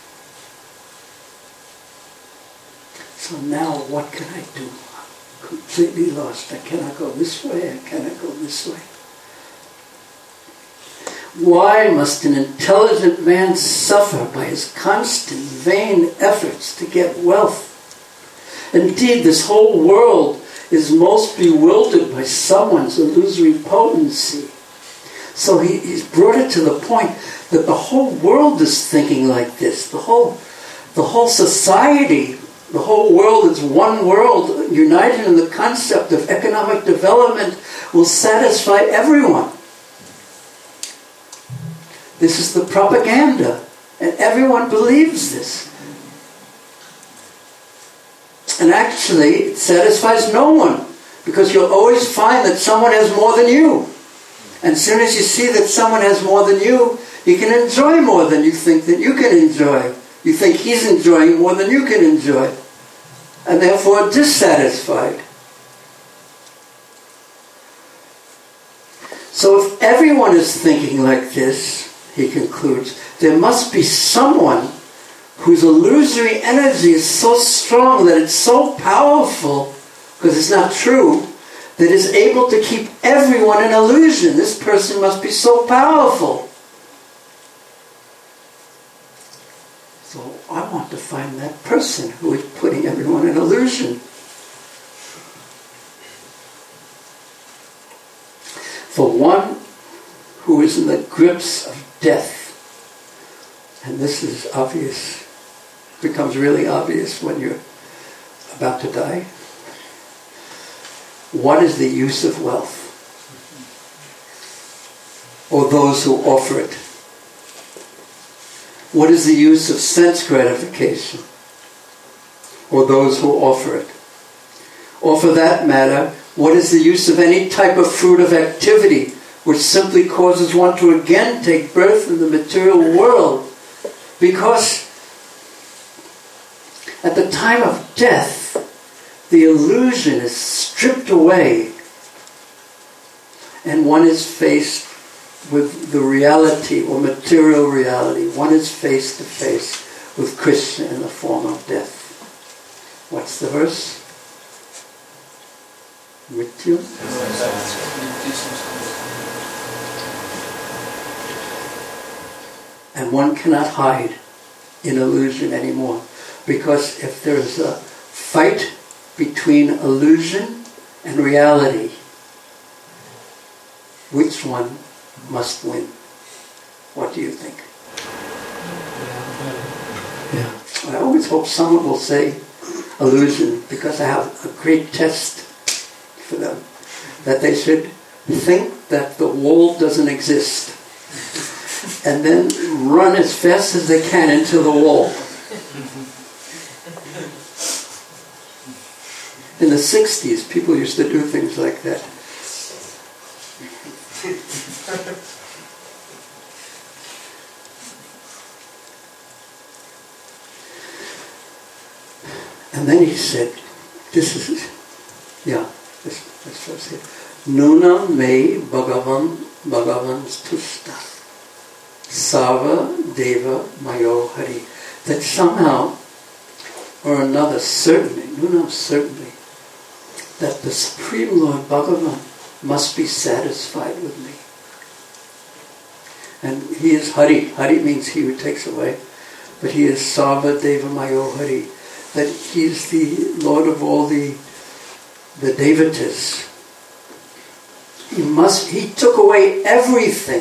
So now what can I do? I'm completely lost. I cannot go this way, I cannot go this way. Why must an intelligent man suffer by his constant vain efforts to get wealth? Indeed, this whole world is most bewildered by someone's illusory potency. So he's brought it to the point that the whole world is thinking like this. The whole society, the whole world is one world, united in the concept of economic development will satisfy everyone. This is the propaganda, and everyone believes this. And actually, it satisfies no one, because you'll always find that someone has more than you. And as soon as you see that someone has more than you can enjoy more than you think that you can enjoy. You think he's enjoying more than you can enjoy. And therefore dissatisfied. So if everyone is thinking like this, he concludes, there must be someone whose illusory energy is so strong, that it's so powerful, because it's not true, that is able to keep everyone in illusion. This person must be so powerful. So I want to find that person who is putting everyone in illusion. For one who is in the grips of death, and this is obvious, becomes really obvious when you're about to die. What is the use of wealth? Or those who offer it? What is the use of sense gratification? Or those who offer it? Or for that matter, what is the use of any type of fruitive activity which simply causes one to again take birth in the material world? Because At the time of death, the illusion is stripped away and one is faced with the reality or material reality. One is face to face with Krishna in the form of death. What's the verse? Mrityu? And one cannot hide in illusion anymore. Because if there is a fight between illusion and reality, which one must win? What do you think? Yeah. I always hope someone will say illusion, because I have a great test for them. That they should think that the wall doesn't exist and then run as fast as they can into the wall. In the 60s, people used to do things like that. And then he said, this was it. Nuna me Bhagavan tushta. Sarva Deva Mayo Hari. That somehow or another, certainly, that the Supreme Lord Bhagavan must be satisfied with me. And he is Hari. Hari means he who takes away. But he is Sarva Deva Mayo Hari. That he is the Lord of all the devatas. He took away everything.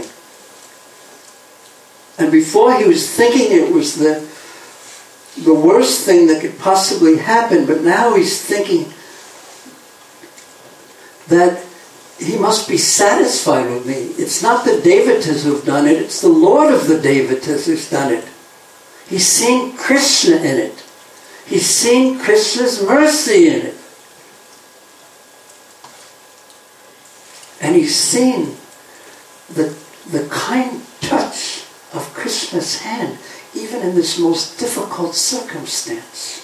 And before he was thinking it was the worst thing that could possibly happen, but now he's thinking that he must be satisfied with me. It's not the devatas who've done it, it's the Lord of the devatas who's done it. He's seeing Krishna in it. He's seeing Krishna's mercy in it. And he's seeing the kind touch of Krishna's hand, even in this most difficult circumstance.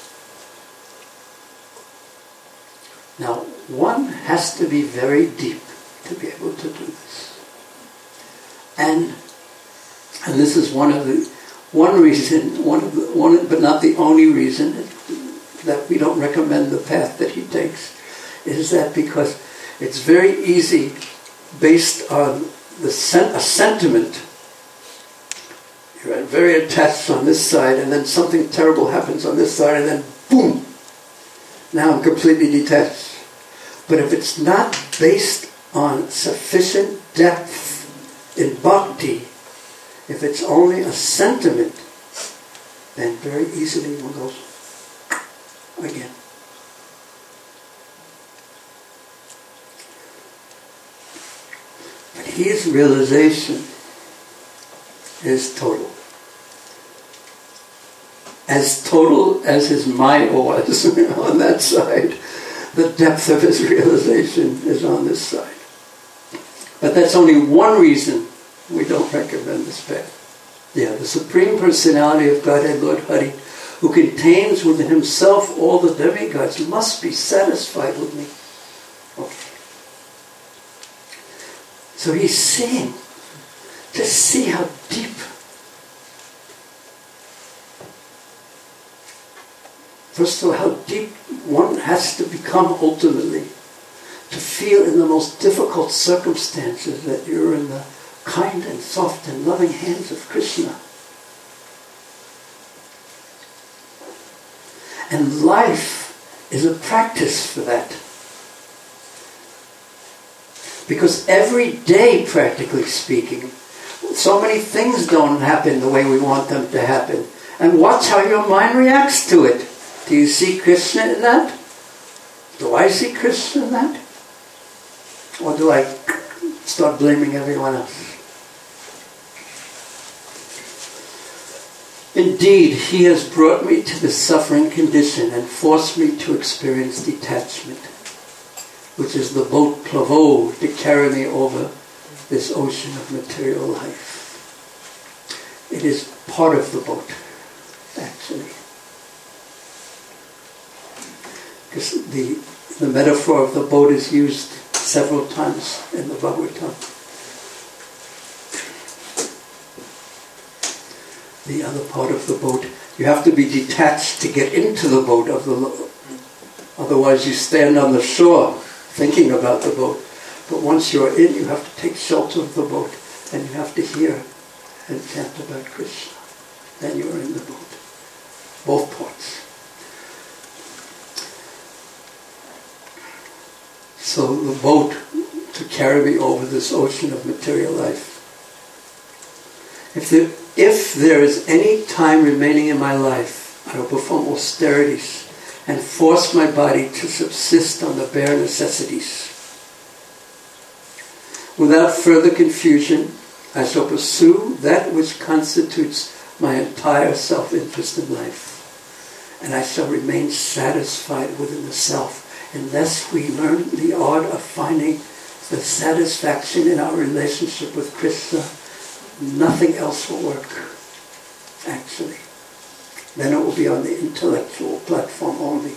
Now, one has to be very deep to be able to do this. And this is one reason, but not the only reason that we don't recommend the path that he takes, is that because it's very easy, based on a sentiment. You're very attached on this side, and then something terrible happens on this side, and then boom! Now I'm completely detached. But if it's not based on sufficient depth in bhakti, if it's only a sentiment, then very easily one goes again. But his realization is total. As total as his Maya was on that side, the depth of his realization is on this side. But that's only one reason we don't recommend this path. Yeah, the Supreme Personality of Godhead, Lord Hari, who contains within himself all the demigods, must be satisfied with me. Okay. So he's seeing, just see how deep. First of all, how deep one has to become ultimately to feel in the most difficult circumstances that you're in the kind and soft and loving hands of Krishna. And life is a practice for that. Because every day, practically speaking, so many things don't happen the way we want them to happen. And watch how your mind reacts to it. Do you see Krishna in that? Do I see Krishna in that? Or do I start blaming everyone else? Indeed, he has brought me to the suffering condition and forced me to experience detachment, which is the boat plavo to carry me over this ocean of material life. It is part of the boat, actually. because the metaphor of the boat is used several times in the Bhagavatam. The other part of the boat, you have to be detached to get into the boat. Otherwise you stand on the shore thinking about the boat. But once you're in, you have to take shelter of the boat, and you have to hear and chant about Krishna. Then you are in the boat. Both parts. So the boat to carry me over this ocean of material life. If there is any time remaining in my life, I will perform austerities and force my body to subsist on the bare necessities. Without further confusion, I shall pursue that which constitutes my entire self-interest in life, and I shall remain satisfied within the self unless we learn the art of finding the satisfaction in our relationship with Krishna. Nothing else will work, actually. Then it will be on the intellectual platform only.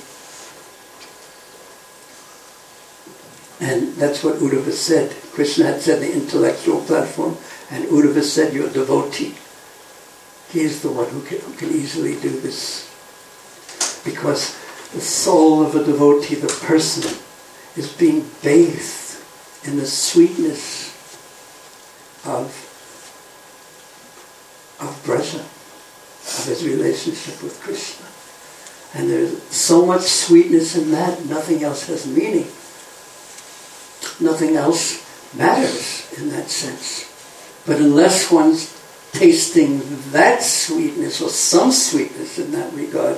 And that's what Uddhava said. Krishna had said the intellectual platform, and Uddhava said, you're a devotee. He is the one who can easily do this. Because the soul of a devotee, the person, is being bathed in the sweetness of Braja, of his relationship with Krishna. And there's so much sweetness in that, nothing else has meaning. Nothing else matters in that sense. But unless one's tasting that sweetness, or some sweetness in that regard,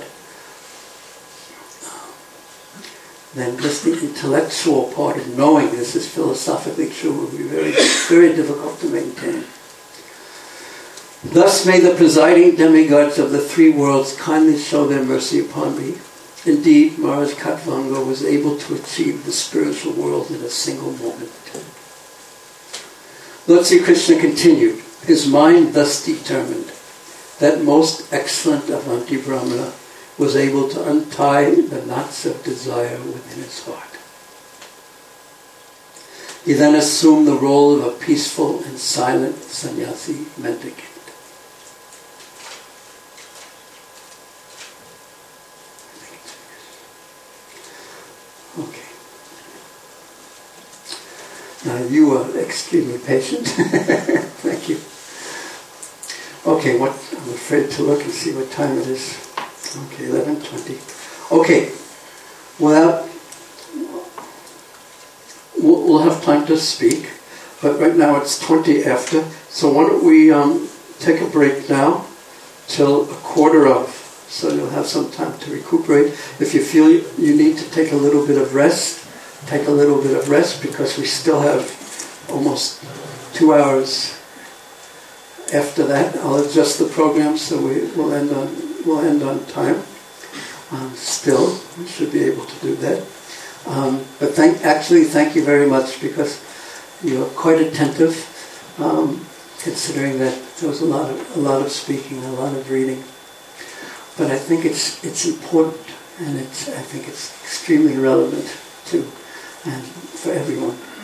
then just the intellectual part of knowing this is philosophically true will be very, very difficult to maintain. Thus may the presiding demigods of the three worlds kindly show their mercy upon me. Indeed, Maharaj Khatvanga was able to achieve the spiritual world in a single moment. Lord Sri Krishna continued, his mind thus determined, that most excellent Avanti Brahmana was able to untie the knots of desire within his heart. He then assumed the role of a peaceful and silent sannyasi mendicant. Okay. Now you are extremely patient. Thank you. Okay, I'm afraid to look and see what time it is. Okay, 11:20. Okay, well, we'll have time to speak, but right now it's 20 after, so why don't we take a break now till 1:15, so you'll have some time to recuperate. If you feel you need to take a little bit of rest, take a little bit of rest, because we still have almost 2 hours after that. I'll adjust the program so we'll end on time. Still, we should be able to do that. But thank you very much, because you're quite attentive, considering that there was a lot of speaking, a lot of reading. But I think it's important, and I think it's extremely relevant too, and for everyone.